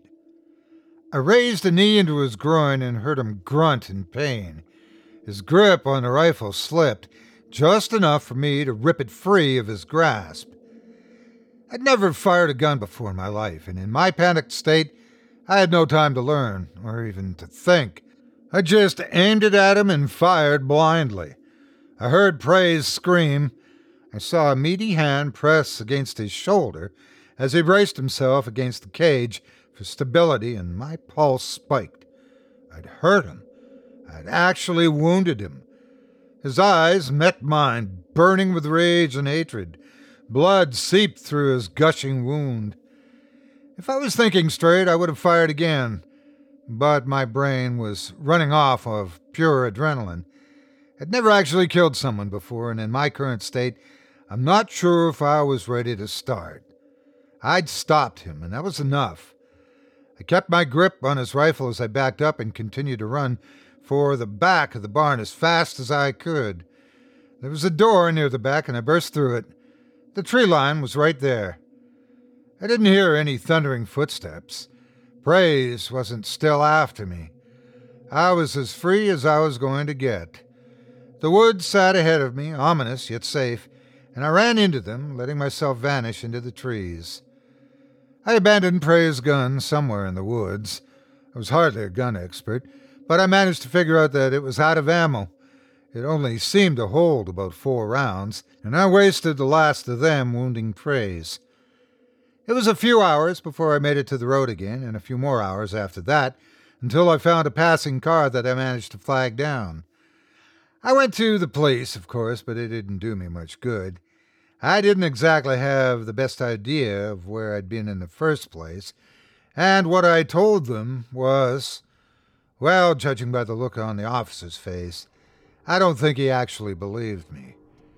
I raised a knee into his groin and heard him grunt in pain. His grip on the rifle slipped, just enough for me to rip it free of his grasp. I'd never fired a gun before in my life, and in my panicked state, I had no time to learn, or even to think. I just aimed it at him and fired blindly. I heard Praise scream. I saw a meaty hand press against his shoulder as he braced himself against the cage for stability, and my pulse spiked. I'd hurt him. I'd actually wounded him. His eyes met mine, burning with rage and hatred. Blood seeped through his gushing wound. If I was thinking straight, I would have fired again, but my brain was running off of pure adrenaline. I'd never actually killed someone before, and in my current state, I'm not sure if I was ready to start. I'd stopped him, and that was enough. I kept my grip on his rifle as I backed up and continued to run for the back of the barn as fast as I could. There was a door near the back, and I burst through it. The tree line was right there. I didn't hear any thundering footsteps. Praise wasn't still after me. I was as free as I was going to get. The woods sat ahead of me, ominous yet safe, and I ran into them, letting myself vanish into the trees. I abandoned Praise' gun somewhere in the woods. I was hardly a gun expert, but I managed to figure out that it was out of ammo. It only seemed to hold about 4 rounds, and I wasted the last of them wounding Praise. It was a few hours before I made it to the road again, and a few more hours after that, until I found a passing car that I managed to flag down. I went to the police, of course, but it didn't do me much good. I didn't exactly have the best idea of where I'd been in the first place, and what I told them was, well, judging by the look on the officer's face, I don't think he actually believed me.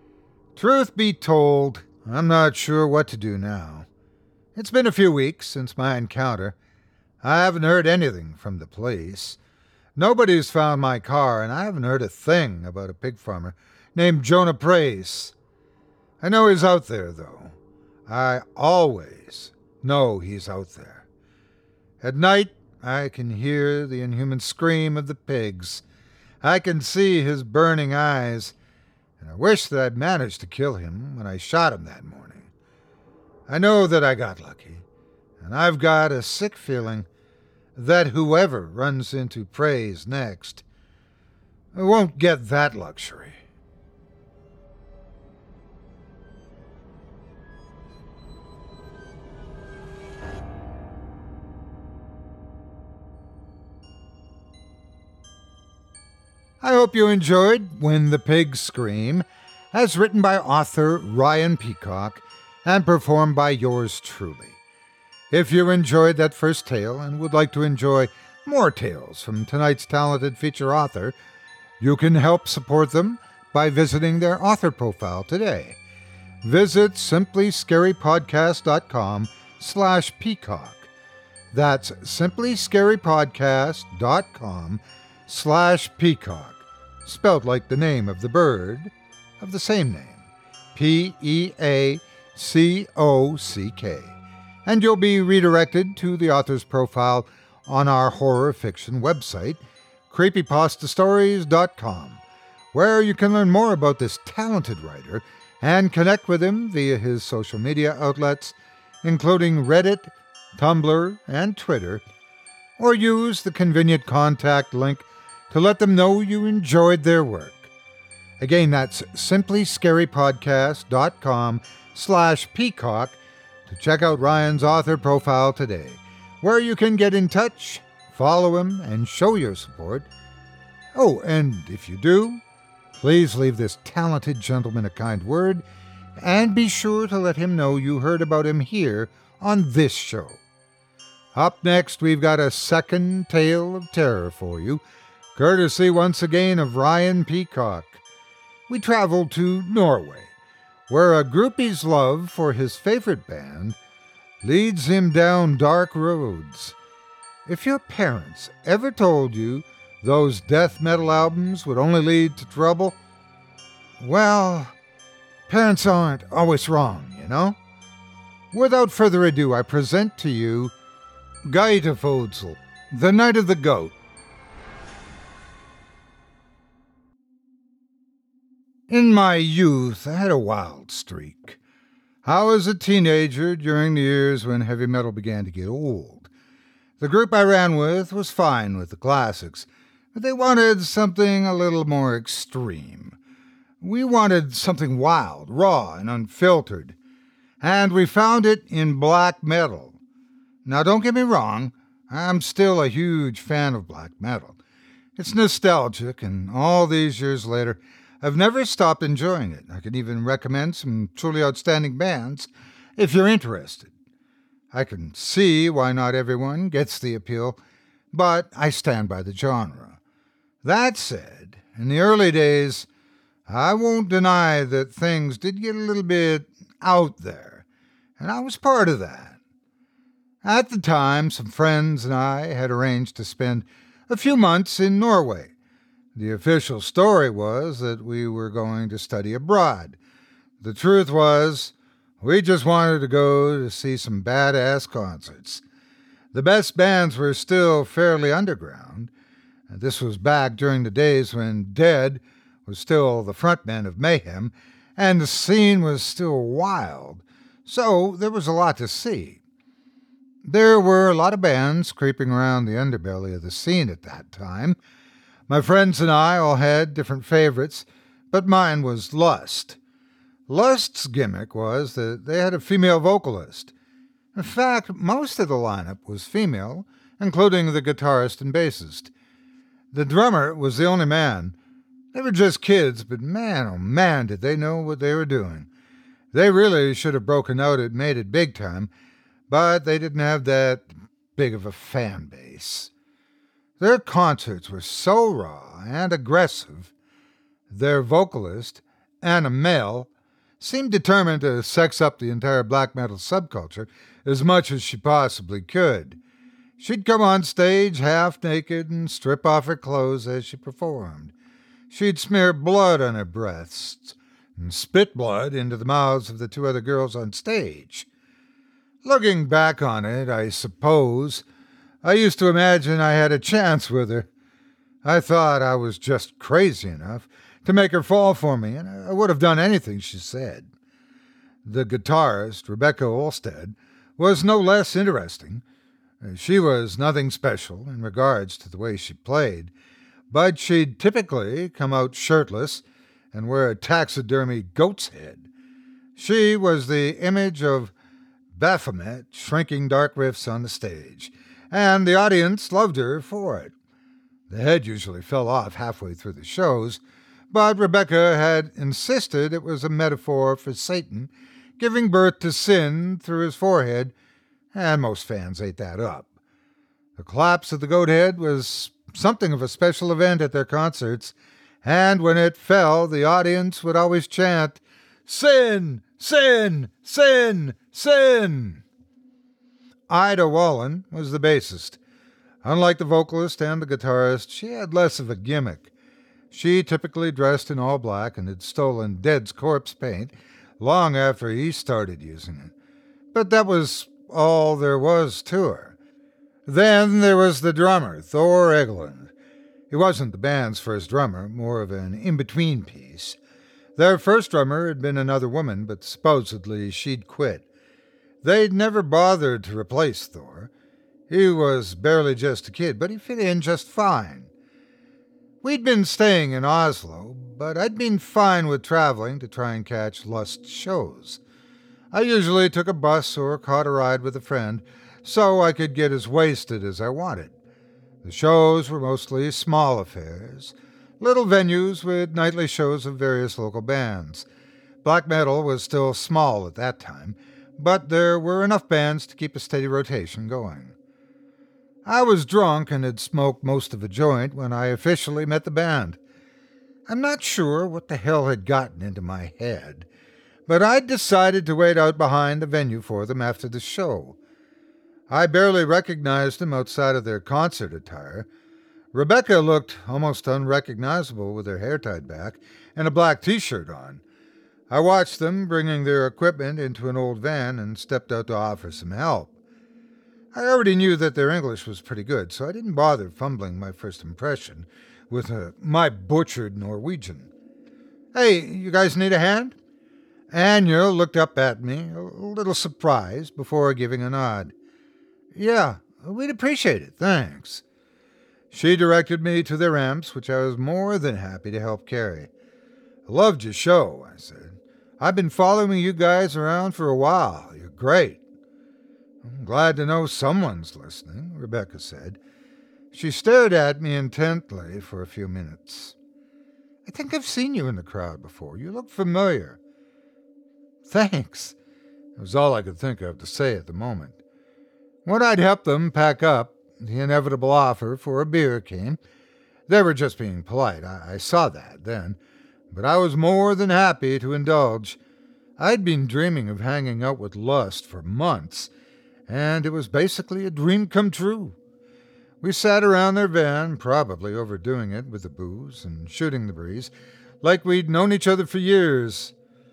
Truth be told, I'm not sure what to do now. It's been a few weeks since my encounter. I haven't heard anything from the police. Nobody's found my car, and I haven't heard a thing about a pig farmer named Jonah Praise. I know he's out there, though. I always know he's out there. At night, I can hear the inhuman scream of the pigs. I can see his burning eyes, and I wish that I'd managed to kill him when I shot him that morning. I know that I got lucky, and I've got a sick feeling that whoever runs into Praise next won't get that luxury. I hope you enjoyed When the Pigs Scream, as written by author Ryan Peacock and performed by yours truly. If you enjoyed that first tale and would like to enjoy more tales from tonight's talented feature author, you can help support them by visiting their author profile today. Visit simplyscarypodcast.com/peacock. That's simplyscarypodcast.com/peacock. Spelled like the name of the bird of the same name, Peacock. And you'll be redirected to the author's profile on our horror fiction website, creepypastastories.com, where you can learn more about this talented writer and connect with him via his social media outlets, including Reddit, Tumblr, and Twitter, or use the convenient contact link to let them know you enjoyed their work. Again, that's simplyscarypodcast.com/peacock to check out Ryan's author profile today, where you can get in touch, follow him, and show your support. Oh, and if you do, please leave this talented gentleman a kind word, and be sure to let him know you heard about him here on this show. Up next, we've got a second tale of terror for you, courtesy once again of Ryan Peacock. We travel to Norway, where a groupie's love for his favorite band leads him down dark roads. If your parents ever told you those death metal albums would only lead to trouble, well, parents aren't always wrong, you know? Without further ado, I present to you Geitefodsel, The Night of the Goat. In my youth, I had a wild streak. I was a teenager during the years when heavy metal began to get old. The group I ran with was fine with the classics, but they wanted something a little more extreme. We wanted something wild, raw, and unfiltered, and we found it in black metal. Now, don't get me wrong, I'm still a huge fan of black metal. It's nostalgic, and all these years later, I've never stopped enjoying it. I can even recommend some truly outstanding bands if you're interested. I can see why not everyone gets the appeal, but I stand by the genre. That said, in the early days, I won't deny that things did get a little bit out there, and I was part of that. At the time, some friends and I had arranged to spend a few months in Norway. The official story was that we were going to study abroad. The truth was, we just wanted to go to see some badass concerts. The best bands were still fairly underground. This was back during the days when Dead was still the frontman of Mayhem, and the scene was still wild, so there was a lot to see. There were a lot of bands creeping around the underbelly of the scene at that time. My friends and I all had different favorites, but mine was Lust. Lust's gimmick was that they had a female vocalist. In fact, most of the lineup was female, including the guitarist and bassist. The drummer was the only man. They were just kids, but man, oh man, did they know what they were doing. They really should have broken out and made it big time, but they didn't have that big of a fan base. Their concerts were so raw and aggressive. Their vocalist, Anna Male, seemed determined to sex up the entire black metal subculture as much as she possibly could. She'd come on stage half naked and strip off her clothes as she performed. She'd smear blood on her breasts and spit blood into the mouths of the two other girls on stage. Looking back on it, I suppose I used to imagine I had a chance with her. I thought I was just crazy enough to make her fall for me, and I would have done anything she said. The guitarist, Rebecca Olstead, was no less interesting. She was nothing special in regards to the way she played, but she'd typically come out shirtless and wear a taxidermy goat's head. She was the image of Baphomet shrinking dark riffs on the stage, and the audience loved her for it. The head usually fell off halfway through the shows, but Rebecca had insisted it was a metaphor for Satan giving birth to sin through his forehead, and most fans ate that up. The collapse of the goat head was something of a special event at their concerts, and when it fell, the audience would always chant, "Sin! Sin! Sin! Sin!" Ida Wallen was the bassist. Unlike the vocalist and the guitarist, she had less of a gimmick. She typically dressed in all black and had stolen Dead's corpse paint long after he started using it. But that was all there was to her. Then there was the drummer, Thor Egeland. He wasn't the band's first drummer, more of an in-between piece. Their first drummer had been another woman, but supposedly she'd quit. They'd never bothered to replace Thor. He was barely just a kid, but he fit in just fine. We'd been staying in Oslo, but I'd been fine with traveling to try and catch Lust shows. I usually took a bus or caught a ride with a friend, so I could get as wasted as I wanted. The shows were mostly small affairs, little venues with nightly shows of various local bands. Black metal was still small at that time, but there were enough bands to keep a steady rotation going. I was drunk and had smoked most of a joint when I officially met the band. I'm not sure what the hell had gotten into my head, but I'd decided to wait out behind the venue for them after the show. I barely recognized them outside of their concert attire. Rebecca looked almost unrecognizable with her hair tied back and a black t-shirt on. I watched them bringing their equipment into an old van and stepped out to offer some help. I already knew that their English was pretty good, so I didn't bother fumbling my first impression with my butchered Norwegian. "Hey, you guys need a hand?" Anya looked up at me, a little surprised, before giving a nod. "Yeah, we'd appreciate it, thanks." She directed me to their amps, which I was more than happy to help carry. "I loved your show," I said. "I've been following you guys around for a while. You're great." "I'm glad to know someone's listening," Rebecca said. She stared at me intently for a few minutes. "I think I've seen you in the crowd before. You look familiar." "Thanks." It was all I could think of to say at the moment. When I'd helped them pack up, the inevitable offer for a beer came. They were just being polite. I saw that then, but I was more than happy to indulge. I'd been dreaming of hanging out with Lust for months, and it was basically a dream come true. We sat around their van, probably overdoing it with the booze and shooting the breeze, like we'd known each other for years.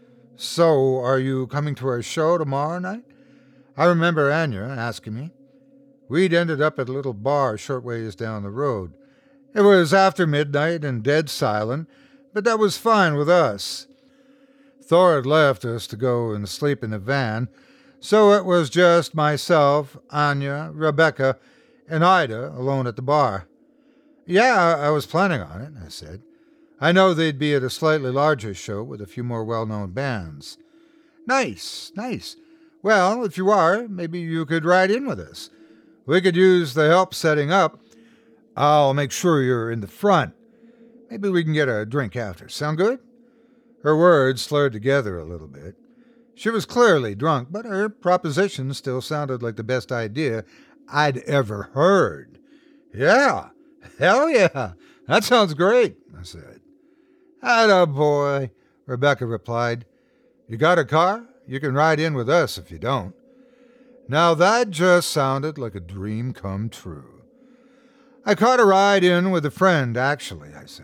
"So, are you coming to our show tomorrow night?" I remember Anya asking me. We'd ended up at a little bar a short ways down the road. It was after midnight and dead silent, but that was fine with us. Thor had left us to go and sleep in the van, so it was just myself, Anya, Rebecca, and Ida alone at the bar. "Yeah, I was planning on it," I said. "I know they'd be at a slightly larger show with a few more well-known bands." Nice. "Well, if you are, maybe you could ride in with us. We could use the help setting up. I'll make sure you're in the front. Maybe we can get a drink after. Sound good?" Her words slurred together a little bit. She was clearly drunk, but her proposition still sounded like the best idea I'd ever heard. "Yeah, hell yeah, that sounds great," I said. "Atta boy," Rebecca replied. "You got a car? You can ride in with us if you don't." Now that just sounded like a dream come true. "I caught a ride in with a friend, actually," I said.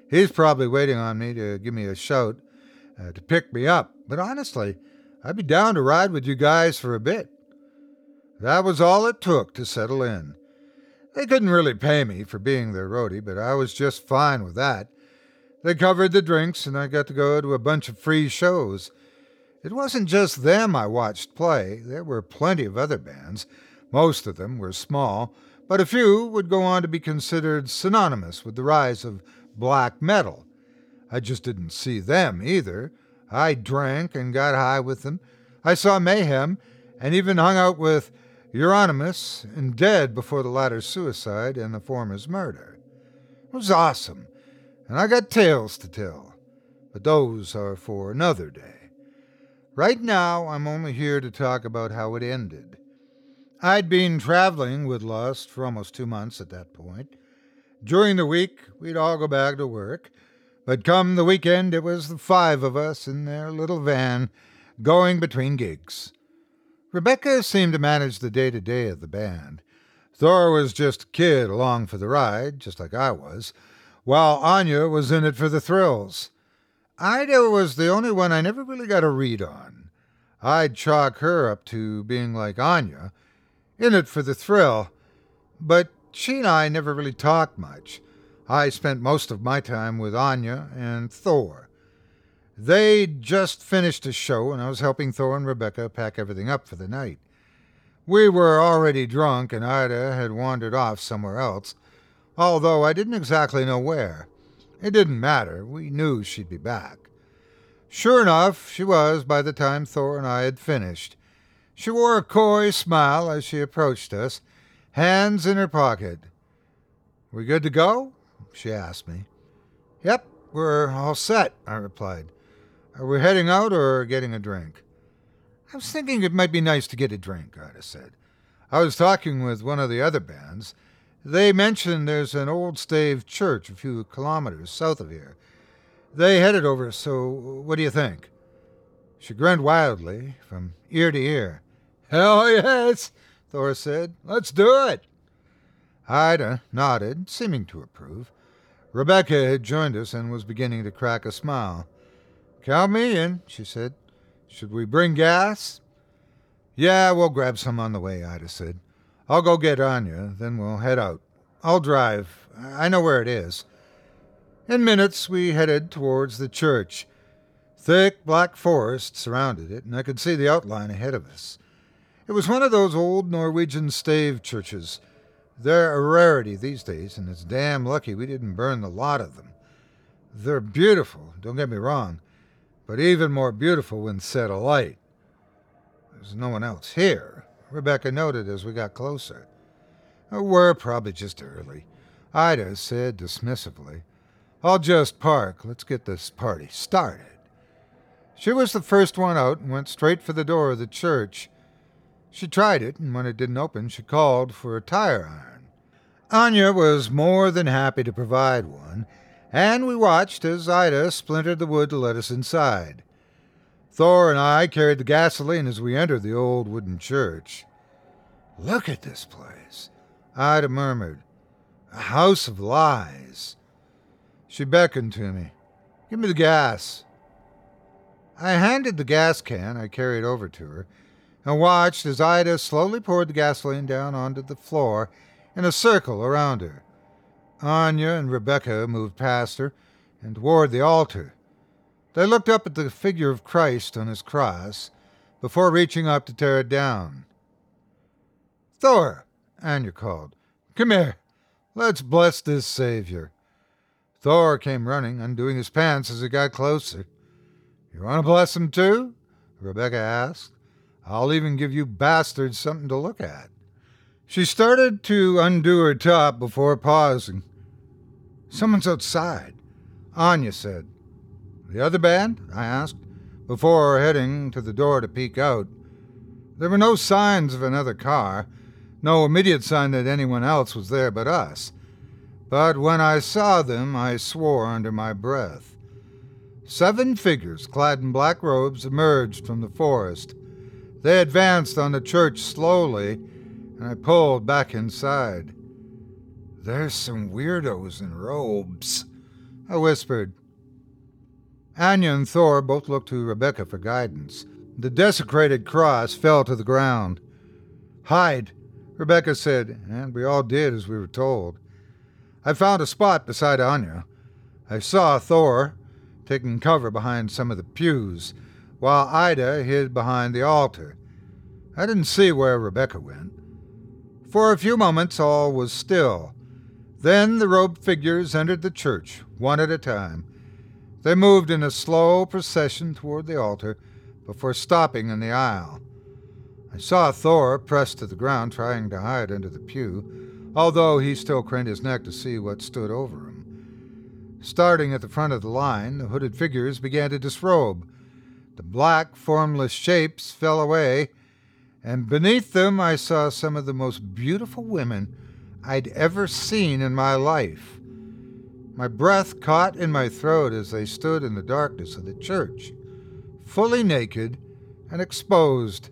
He's probably waiting on me to give me a shout to pick me up. But honestly, I'd be down to ride with you guys for a bit. That was all it took to settle in. They couldn't really pay me for being their roadie, but I was just fine with that. They covered the drinks, and I got to go to a bunch of free shows. It wasn't just them I watched play. There were plenty of other bands. Most of them were small, but a few would go on to be considered synonymous with the rise of black metal. I just didn't see them either. I drank and got high with them. I saw Mayhem and even hung out with Euronymous and Dead before the latter's suicide and the former's murder. It was awesome, and I got tales to tell, but those are for another day. Right now, I'm only here to talk about how it ended. I'd been traveling with Lust for almost 2 months at that point. During the week, we'd all go back to work, but come the weekend, it was the 5 of us in their little van going between gigs. Rebecca seemed to manage the day-to-day of the band. Thor was just a kid along for the ride, just like I was, while Anya was in it for the thrills. Ida was the only one I never really got a read on. I'd chalk her up to being like Anya, in it for the thrill, but she and I never really talked much. I spent most of my time with Anya and Thor. They'd just finished a show, and I was helping Thor and Rebecca pack everything up for the night. We were already drunk, and Ida had wandered off somewhere else, although I didn't exactly know where. It didn't matter. We knew she'd be back. Sure enough, she was by the time Thor and I had finished. She wore a coy smile as she approached us, hands in her pocket. "We good to go?" she asked me. "Yep, we're all set," I replied. "Are we heading out or getting a drink?" "I was thinking it might be nice to get a drink," Ida said. "I was talking with one of the other bands. They mentioned there's an old stave church a few kilometers south of here. They headed over, so what do you think?" She grinned wildly from ear to ear. "Hell yes," Thor said. "Let's do it." Ida nodded, seeming to approve. Rebecca had joined us and was beginning to crack a smile. "Count me in," she said. "Should we bring gas?" "Yeah, we'll grab some on the way," Ida said. "I'll go get Anya, then we'll head out. I'll drive. I know where it is." In minutes, we headed towards the church. Thick black forest surrounded it, and I could see the outline ahead of us. It was one of those old Norwegian stave churches. They're a rarity these days, and it's damn lucky we didn't burn the lot of them. They're beautiful, don't get me wrong, but even more beautiful when set alight. "There's no one else here," Rebecca noted as we got closer. "We're probably just early," Ida said dismissively. "I'll just park. Let's get this party started." She was the first one out and went straight for the door of the church. She tried it, and when it didn't open, she called for a tire iron. Anya was more than happy to provide one, and we watched as Ida splintered the wood to let us inside. Thor and I carried the gasoline as we entered the old wooden church. "Look at this place," Ida murmured. "A house of lies." She beckoned to me. "Give me the gas." I handed the gas can I carried over to her, and watched as Ida slowly poured the gasoline down onto the floor in a circle around her. Anya and Rebecca moved past her and toward the altar. They looked up at the figure of Christ on his cross before reaching up to tear it down. "Thor," Anya called, "come here. Let's bless this Savior." Thor came running, undoing his pants as he got closer. "You want to bless him too?" Rebecca asked. "I'll even give you bastards something to look at." She started to undo her top before pausing. "Someone's outside," Anya said. "The other band?" I asked, before heading to the door to peek out. There were no signs of another car, no immediate sign that anyone else was there but us. But when I saw them, I swore under my breath. 7 figures clad in black robes emerged from the forest. They advanced on the church slowly, and I pulled back inside. "There's some weirdos in robes," I whispered. Anya and Thor both looked to Rebecca for guidance. The desecrated cross fell to the ground. Hide, Rebecca said, and we all did as we were told. I found a spot beside Anya. I saw Thor taking cover behind some of the pews, while Ida hid behind the altar. I didn't see where Rebecca went. For a few moments all was still. Then the robed figures entered the church, one at a time. They moved in a slow procession toward the altar before stopping in the aisle. I saw Thor pressed to the ground, trying to hide under the pew, although he still craned his neck to see what stood over him. Starting at the front of the line, the hooded figures began to disrobe. The black, formless shapes fell away, and beneath them I saw some of the most beautiful women I'd ever seen in my life. My breath caught in my throat as they stood in the darkness of the church, fully naked and exposed.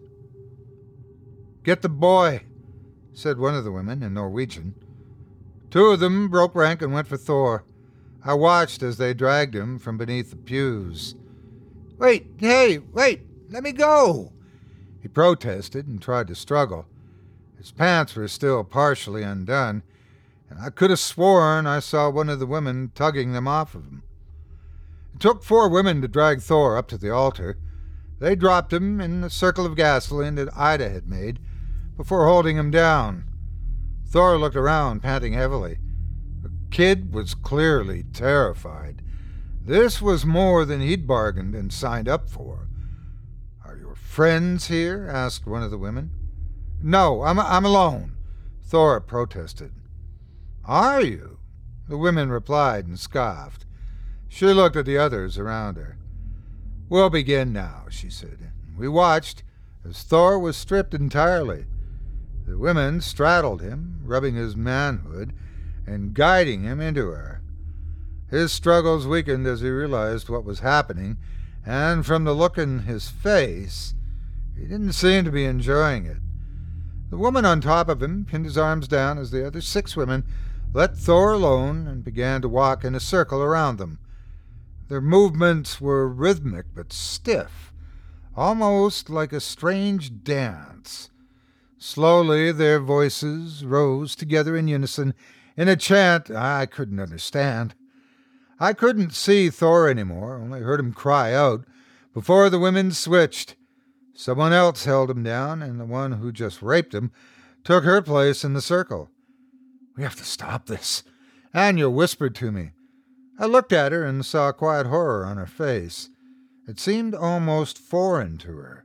"Get the boy," said one of the women in Norwegian. Two of them broke rank and went for Thor. I watched as they dragged him from beneath the pews. Wait, let me go," he protested and tried to struggle. His pants were still partially undone, and I could have sworn I saw one of the women tugging them off of him. It took 4 women to drag Thor up to the altar. They dropped him in the circle of gasoline that Ida had made before holding him down. Thor looked around, panting heavily. The kid was clearly terrified. This was more than he'd bargained and signed up for. "Are your friends here?" asked one of the women. "No, I'm alone," Thor protested. "Are you?" the women replied and scoffed. She looked at the others around her. "We'll begin now," she said. We watched as Thor was stripped entirely. The women straddled him, rubbing his manhood and guiding him into her. His struggles weakened as he realized what was happening, and from the look in his face, he didn't seem to be enjoying it. The woman on top of him pinned his arms down as the other 6 women let Thor alone and began to walk in a circle around them. Their movements were rhythmic but stiff, almost like a strange dance. Slowly their voices rose together in unison in a chant I couldn't understand. I couldn't see Thor anymore, only heard him cry out before the women switched. Someone else held him down, and the one who just raped him took her place in the circle. "We have to stop this," Anya whispered to me. I looked at her and saw quiet horror on her face. It seemed almost foreign to her.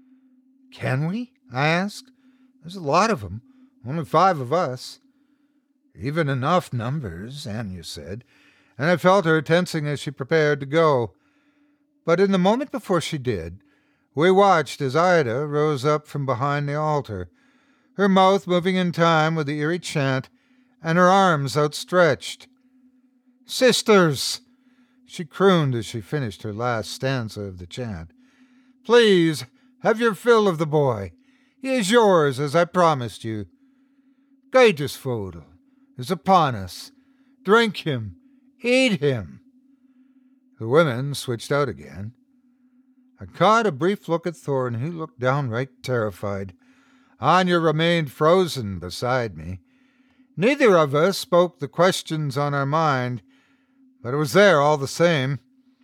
"Can we?" I asked. "There's a lot of them, only 5 of us." "Even enough numbers," Anya said, and I felt her tensing as she prepared to go. But in the moment before she did, we watched as Ida rose up from behind the altar, her mouth moving in time with the eerie chant and her arms outstretched. "Sisters," she crooned as she finished her last stanza of the chant, "please have your fill of the boy. He is yours as I promised you. Geitesfodel is upon us. Drink him. Eat him." The women switched out again. I caught a brief look at Thor, and he looked downright terrified. Anya remained frozen beside me. Neither of us spoke the questions on our mind, but it was there all the same.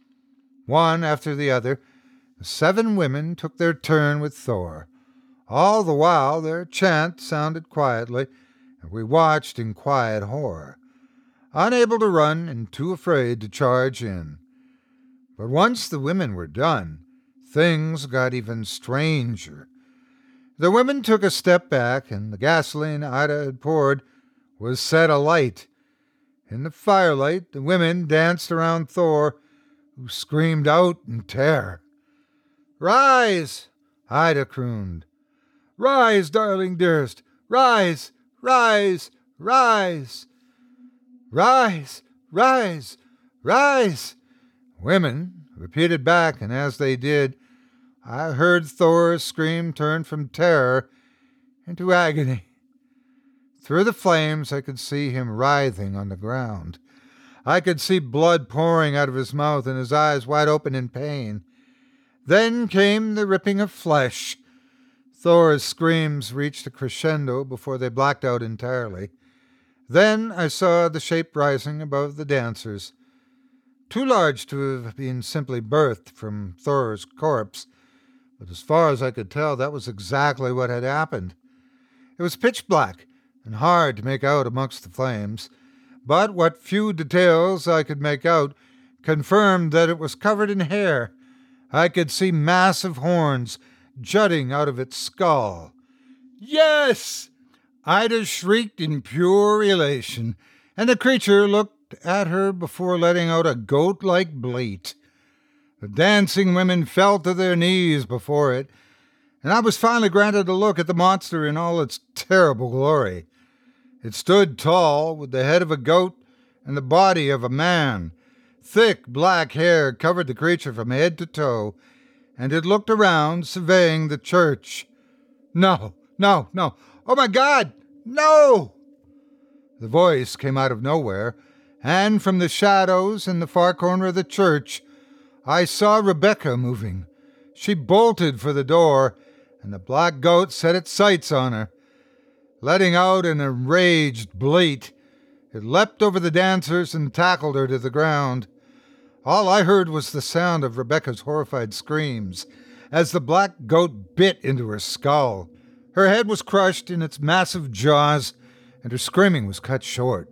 One after the other, the 7 women took their turn with Thor. All the while their chant sounded quietly, and we watched in quiet horror, unable to run and too afraid to charge in. But once the women were done, things got even stranger. The women took a step back, and the gasoline Ida had poured was set alight. In the firelight, the women danced around Thor, who screamed out in terror. "Rise!" Ida crooned. "Rise, darling dearest! Rise! Rise! Rise! Rise! Rise! Rise!" Women repeated back, and as they did, I heard Thor's scream turn from terror into agony. Through the flames I could see him writhing on the ground. I could see blood pouring out of his mouth and his eyes wide open in pain. Then came the ripping of flesh. Thor's screams reached a crescendo before they blacked out entirely. Then I saw the shape rising above the dancers. Too large to have been simply birthed from Thor's corpse, but as far as I could tell, that was exactly what had happened. It was pitch black and hard to make out amongst the flames, but what few details I could make out confirmed that it was covered in hair. I could see massive horns jutting out of its skull. "Yes!" Ida shrieked in pure elation, and the creature looked at her before letting out a goat-like bleat. The dancing women fell to their knees before it, and I was finally granted a look at the monster in all its terrible glory. It stood tall, with the head of a goat and the body of a man. Thick black hair covered the creature from head to toe, and it looked around, surveying the church. "No, no, no! Oh, my God! No!" The voice came out of nowhere, and from the shadows in the far corner of the church, I saw Rebecca moving. She bolted for the door, and the black goat set its sights on her. Letting out an enraged bleat, it leapt over the dancers and tackled her to the ground. All I heard was the sound of Rebecca's horrified screams as the black goat bit into her skull. Her head was crushed in its massive jaws, and her screaming was cut short.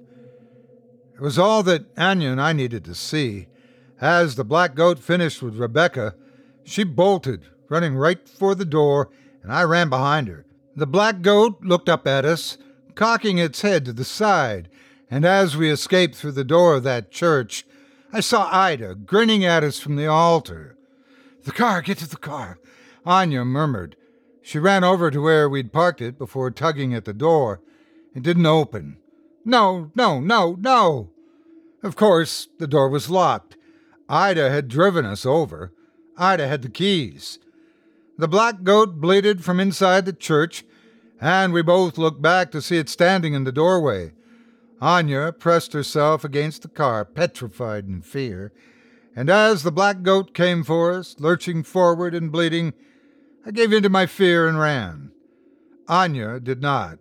It was all that Anya and I needed to see. As the black goat finished with Rebecca, she bolted, running right for the door, and I ran behind her. The black goat looked up at us, cocking its head to the side, and as we escaped through the door of that church, I saw Ida grinning at us from the altar. "The car, get to the car," Anya murmured. She ran over to where we'd parked it before tugging at the door. It didn't open. No, no, no, no! Of course, the door was locked. Ida had driven us over. Ida had the keys. The black goat bleated from inside the church, and we both looked back to see it standing in the doorway. Anya pressed herself against the car, petrified in fear, and as the black goat came for us, lurching forward and bleating, I gave in to my fear and ran. Anya did not.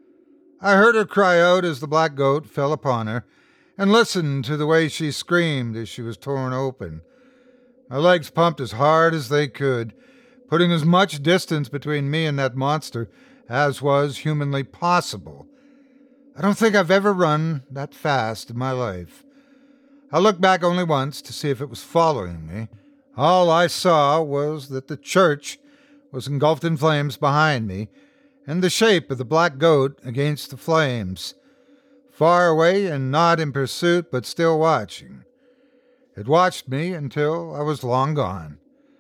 I heard her cry out as the black goat fell upon her, and listened to the way she screamed as she was torn open. My legs pumped as hard as they could, putting as much distance between me and that monster as was humanly possible. I don't think I've ever run that fast in my life. I looked back only once to see if it was following me. All I saw was that the church was engulfed in flames behind me, and the shape of the black goat against the flames, far away and not in pursuit but still watching. It watched me until I was long gone.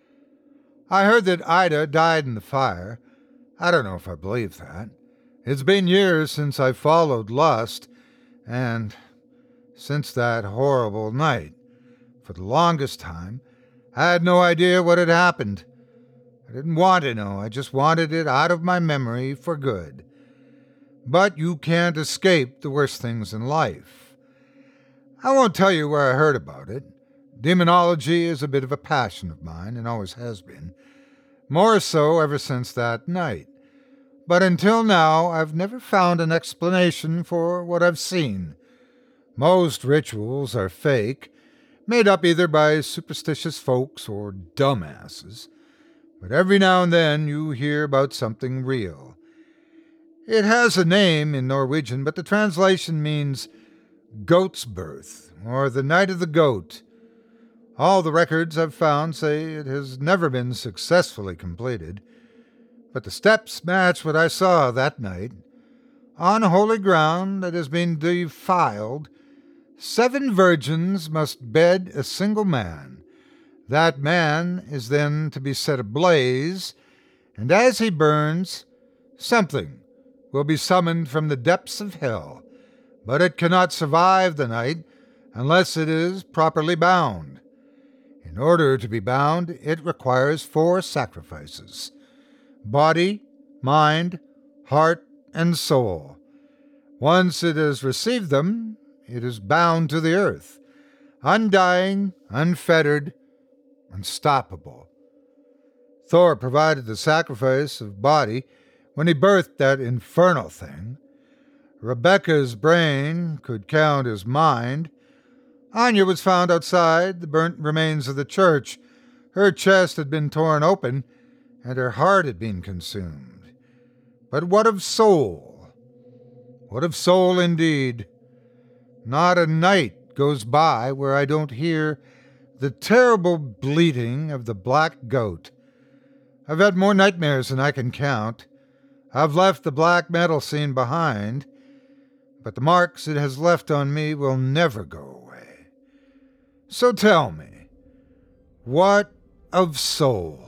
I heard that Ida died in the fire. I don't know if I believe that. It's been years since I followed lust, and since that horrible night, for the longest time, I had no idea what had happened. I didn't want to know. I just wanted it out of my memory for good. But you can't escape the worst things in life. I won't tell you where I heard about it. Demonology is a bit of a passion of mine, and always has been. More so ever since that night. But until now, I've never found an explanation for what I've seen. Most rituals are fake, made up either by superstitious folks or dumbasses. But every now and then you hear about something real. It has a name in Norwegian, but the translation means goat's birth, or the night of the goat. All the records I've found say it has never been successfully completed, but the steps match what I saw that night. On holy ground that has been defiled, 7 virgins must bed a single man. That man is then to be set ablaze, and as he burns, something will be summoned from the depths of hell, but it cannot survive the night unless it is properly bound. In order to be bound, it requires 4 sacrifices: body, mind, heart, and soul. Once it has received them, it is bound to the earth. undying, unfettered, unstoppable. Thor provided the sacrifice of body when he birthed that infernal thing. Rebecca's brain could count his mind. Anya was found outside the burnt remains of the church. Her chest had been torn open, and her heart had been consumed. But what of soul? What of soul indeed? Not a night goes by where I don't hear the terrible bleating of the black goat. I've had more nightmares than I can count. I've left the black metal scene behind, but the marks it has left on me will never go away. So tell me, what of soul?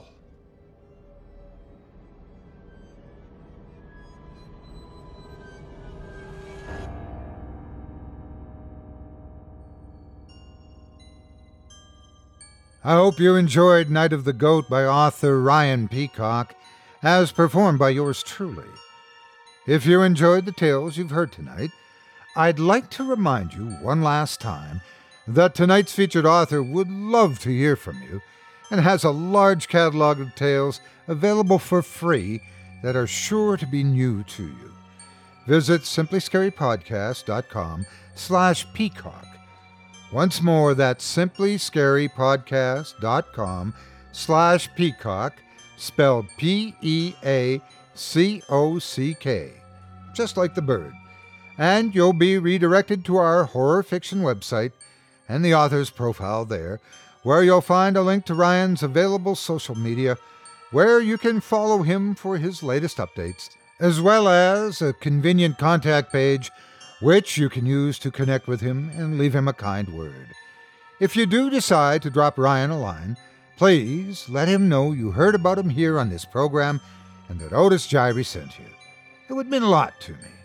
I hope you enjoyed Night of the Goat by author Ryan Peacock, as performed by yours truly. If you enjoyed the tales you've heard tonight, I'd like to remind you one last time that tonight's featured author would love to hear from you and has a large catalog of tales available for free that are sure to be new to you. Visit simplyscarypodcast.com/peacock. Once more, that's simplyscarypodcast.com/peacock, spelled Peacock, just like the bird. And you'll be redirected to our horror fiction website and the author's profile there, where you'll find a link to Ryan's available social media, where you can follow him for his latest updates, as well as a convenient contact page which you can use to connect with him and leave him a kind word. If you do decide to drop Ryan a line, please let him know you heard about him here on this program and that Otis Jiry sent you. It would mean a lot to me.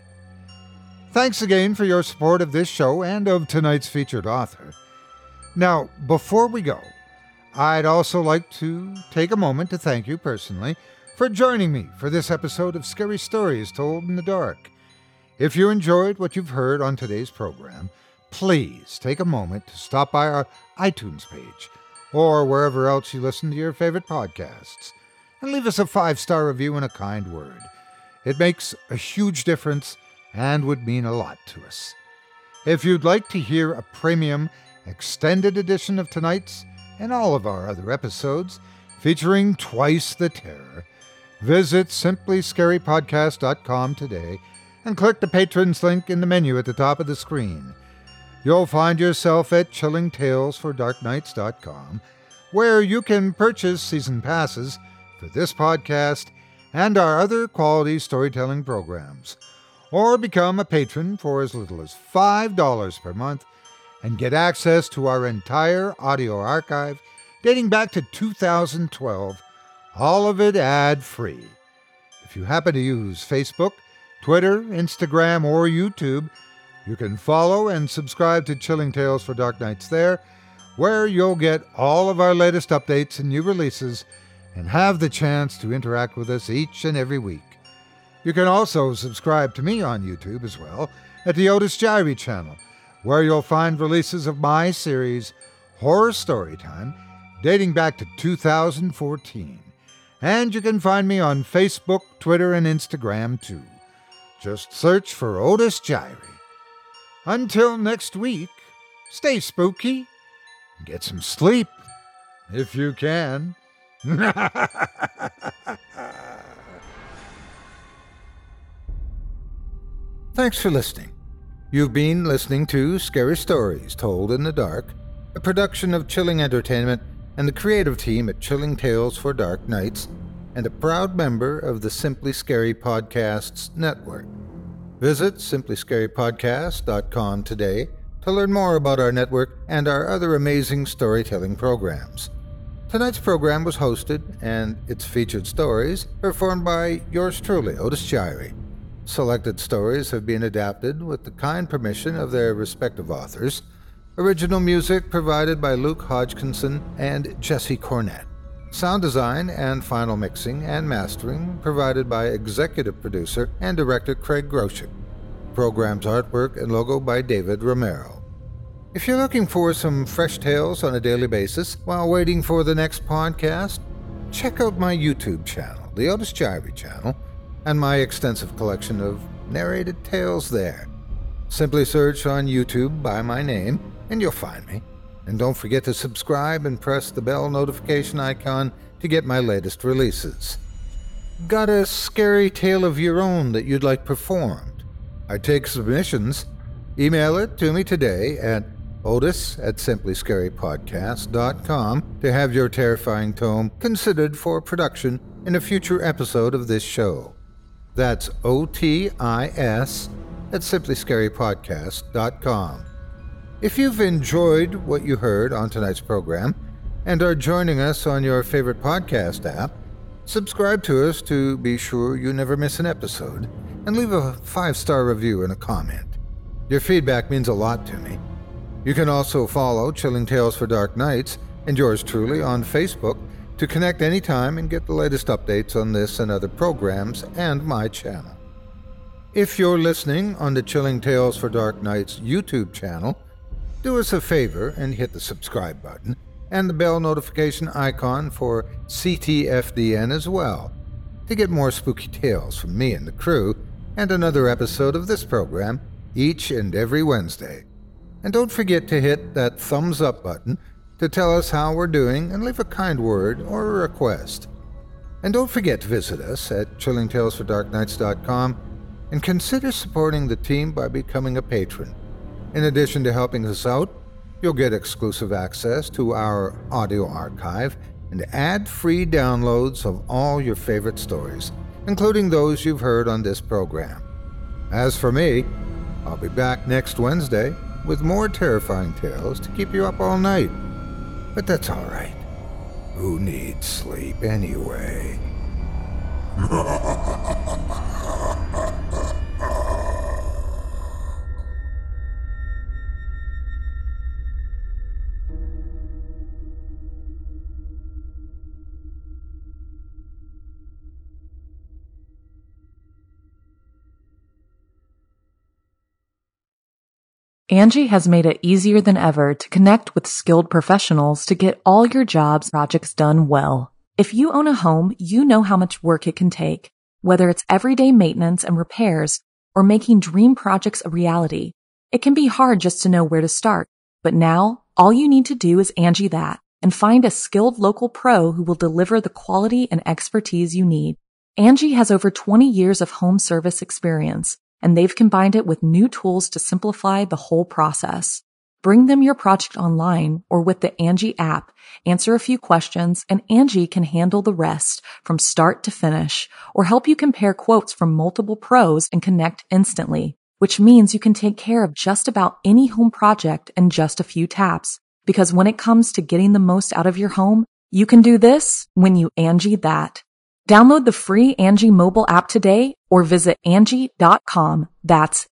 Thanks again for your support of this show and of tonight's featured author. Now, before we go, I'd also like to take a moment to thank you personally for joining me for this episode of Scary Stories Told in the Dark. If you enjoyed what you've heard on today's program, please take a moment to stop by our iTunes page or wherever else you listen to your favorite podcasts and leave us a 5-star review and a kind word. It makes a huge difference and would mean a lot to us. If you'd like to hear a premium extended edition of tonight's and all of our other episodes featuring twice the terror, visit simplyscarypodcast.com today and click the Patrons link in the menu at the top of the screen. You'll find yourself at chillingtalesfordarknights.com, where you can purchase season passes for this podcast and our other quality storytelling programs, or become a patron for as little as $5 per month and get access to our entire audio archive dating back to 2012, all of it ad-free. If you happen to use Facebook, Twitter, Instagram, or YouTube, you can follow and subscribe to Chilling Tales for Dark Nights there, where you'll get all of our latest updates and new releases and have the chance to interact with us each and every week. You can also subscribe to me on YouTube as well at the Otis Jiry channel, where you'll find releases of my series, Horror Storytime, dating back to 2014. And you can find me on Facebook, Twitter, and Instagram too. Just search for Otis Jiry. Until next week, stay spooky and get some sleep, if you can. Thanks for listening. You've been listening to Scary Stories Told in the Dark, a production of Chilling Entertainment and the creative team at Chilling Tales for Dark Nights, and a proud member of the Simply Scary Podcasts network. Visit simplyscarypodcast.com today to learn more about our network and our other amazing storytelling programs. Tonight's program was hosted, and its featured stories performed by yours truly, Otis Jiry. Selected stories have been adapted with the kind permission of their respective authors. Original music provided by Luke Hodgkinson and Jesse Cornett. Sound design and final mixing and mastering provided by executive producer and director Craig Groshek. Program's artwork and logo by David Romero. If you're looking for some fresh tales on a daily basis while waiting for the next podcast, check out my YouTube channel, the Otis Jiry channel, and my extensive collection of narrated tales there. Simply search on YouTube by my name, and you'll find me. And don't forget to subscribe and press the bell notification icon to get my latest releases. Got a scary tale of your own that you'd like performed? I take submissions. Email it to me today at otis@simplyscarypodcast.com to have your terrifying tome considered for production in a future episode of this show. That's OTIS@simplyscarypodcast.com. If you've enjoyed what you heard on tonight's program and are joining us on your favorite podcast app, subscribe to us to be sure you never miss an episode, and leave a 5-star review and a comment. Your feedback means a lot to me. You can also follow Chilling Tales for Dark Nights and yours truly on Facebook to connect anytime and get the latest updates on this and other programs and my channel. If you're listening on the Chilling Tales for Dark Nights YouTube channel, do us a favor and hit the subscribe button and the bell notification icon for CTFDN as well to get more spooky tales from me and the crew and another episode of this program each and every Wednesday. And don't forget to hit that thumbs up button to tell us how we're doing and leave a kind word or a request. And don't forget to visit us at chillingtalesfordarknights.com and consider supporting the team by becoming a patron. In addition to helping us out, you'll get exclusive access to our audio archive and ad-free downloads of all your favorite stories, including those you've heard on this program. As for me, I'll be back next Wednesday with more terrifying tales to keep you up all night. But that's all right. Who needs sleep anyway? Angie has made it easier than ever to connect with skilled professionals to get all your jobs projects done well. If you own a home, you know how much work it can take, whether it's everyday maintenance and repairs or making dream projects a reality. It can be hard just to know where to start, but now all you need to do is Angie that and find a skilled local pro who will deliver the quality and expertise you need. Angie has over 20 years of home service experience, and they've combined it with new tools to simplify the whole process. Bring them your project online or with the Angie app, answer a few questions, and Angie can handle the rest from start to finish, or help you compare quotes from multiple pros and connect instantly, which means you can take care of just about any home project in just a few taps. Because when it comes to getting the most out of your home, you can do this when you Angie that. Download the free Angie mobile app today or visit Angie.com. That's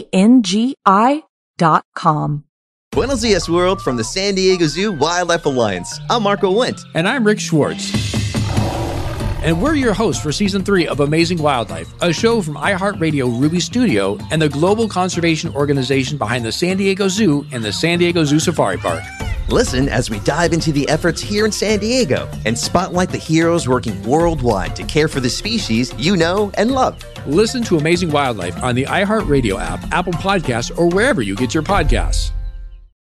ANGI.com. Buenos dias, world, from the San Diego Zoo Wildlife Alliance. I'm Marco Wendt. And I'm Rick Schwartz. And we're your hosts for Season 3 of Amazing Wildlife, a show from iHeartRadio Ruby Studio and the global conservation organization behind the San Diego Zoo and the San Diego Zoo Safari Park. Listen as we dive into the efforts here in San Diego and spotlight the heroes working worldwide to care for the species you know and love. Listen to Amazing Wildlife on the iHeartRadio app, Apple Podcasts, or wherever you get your podcasts.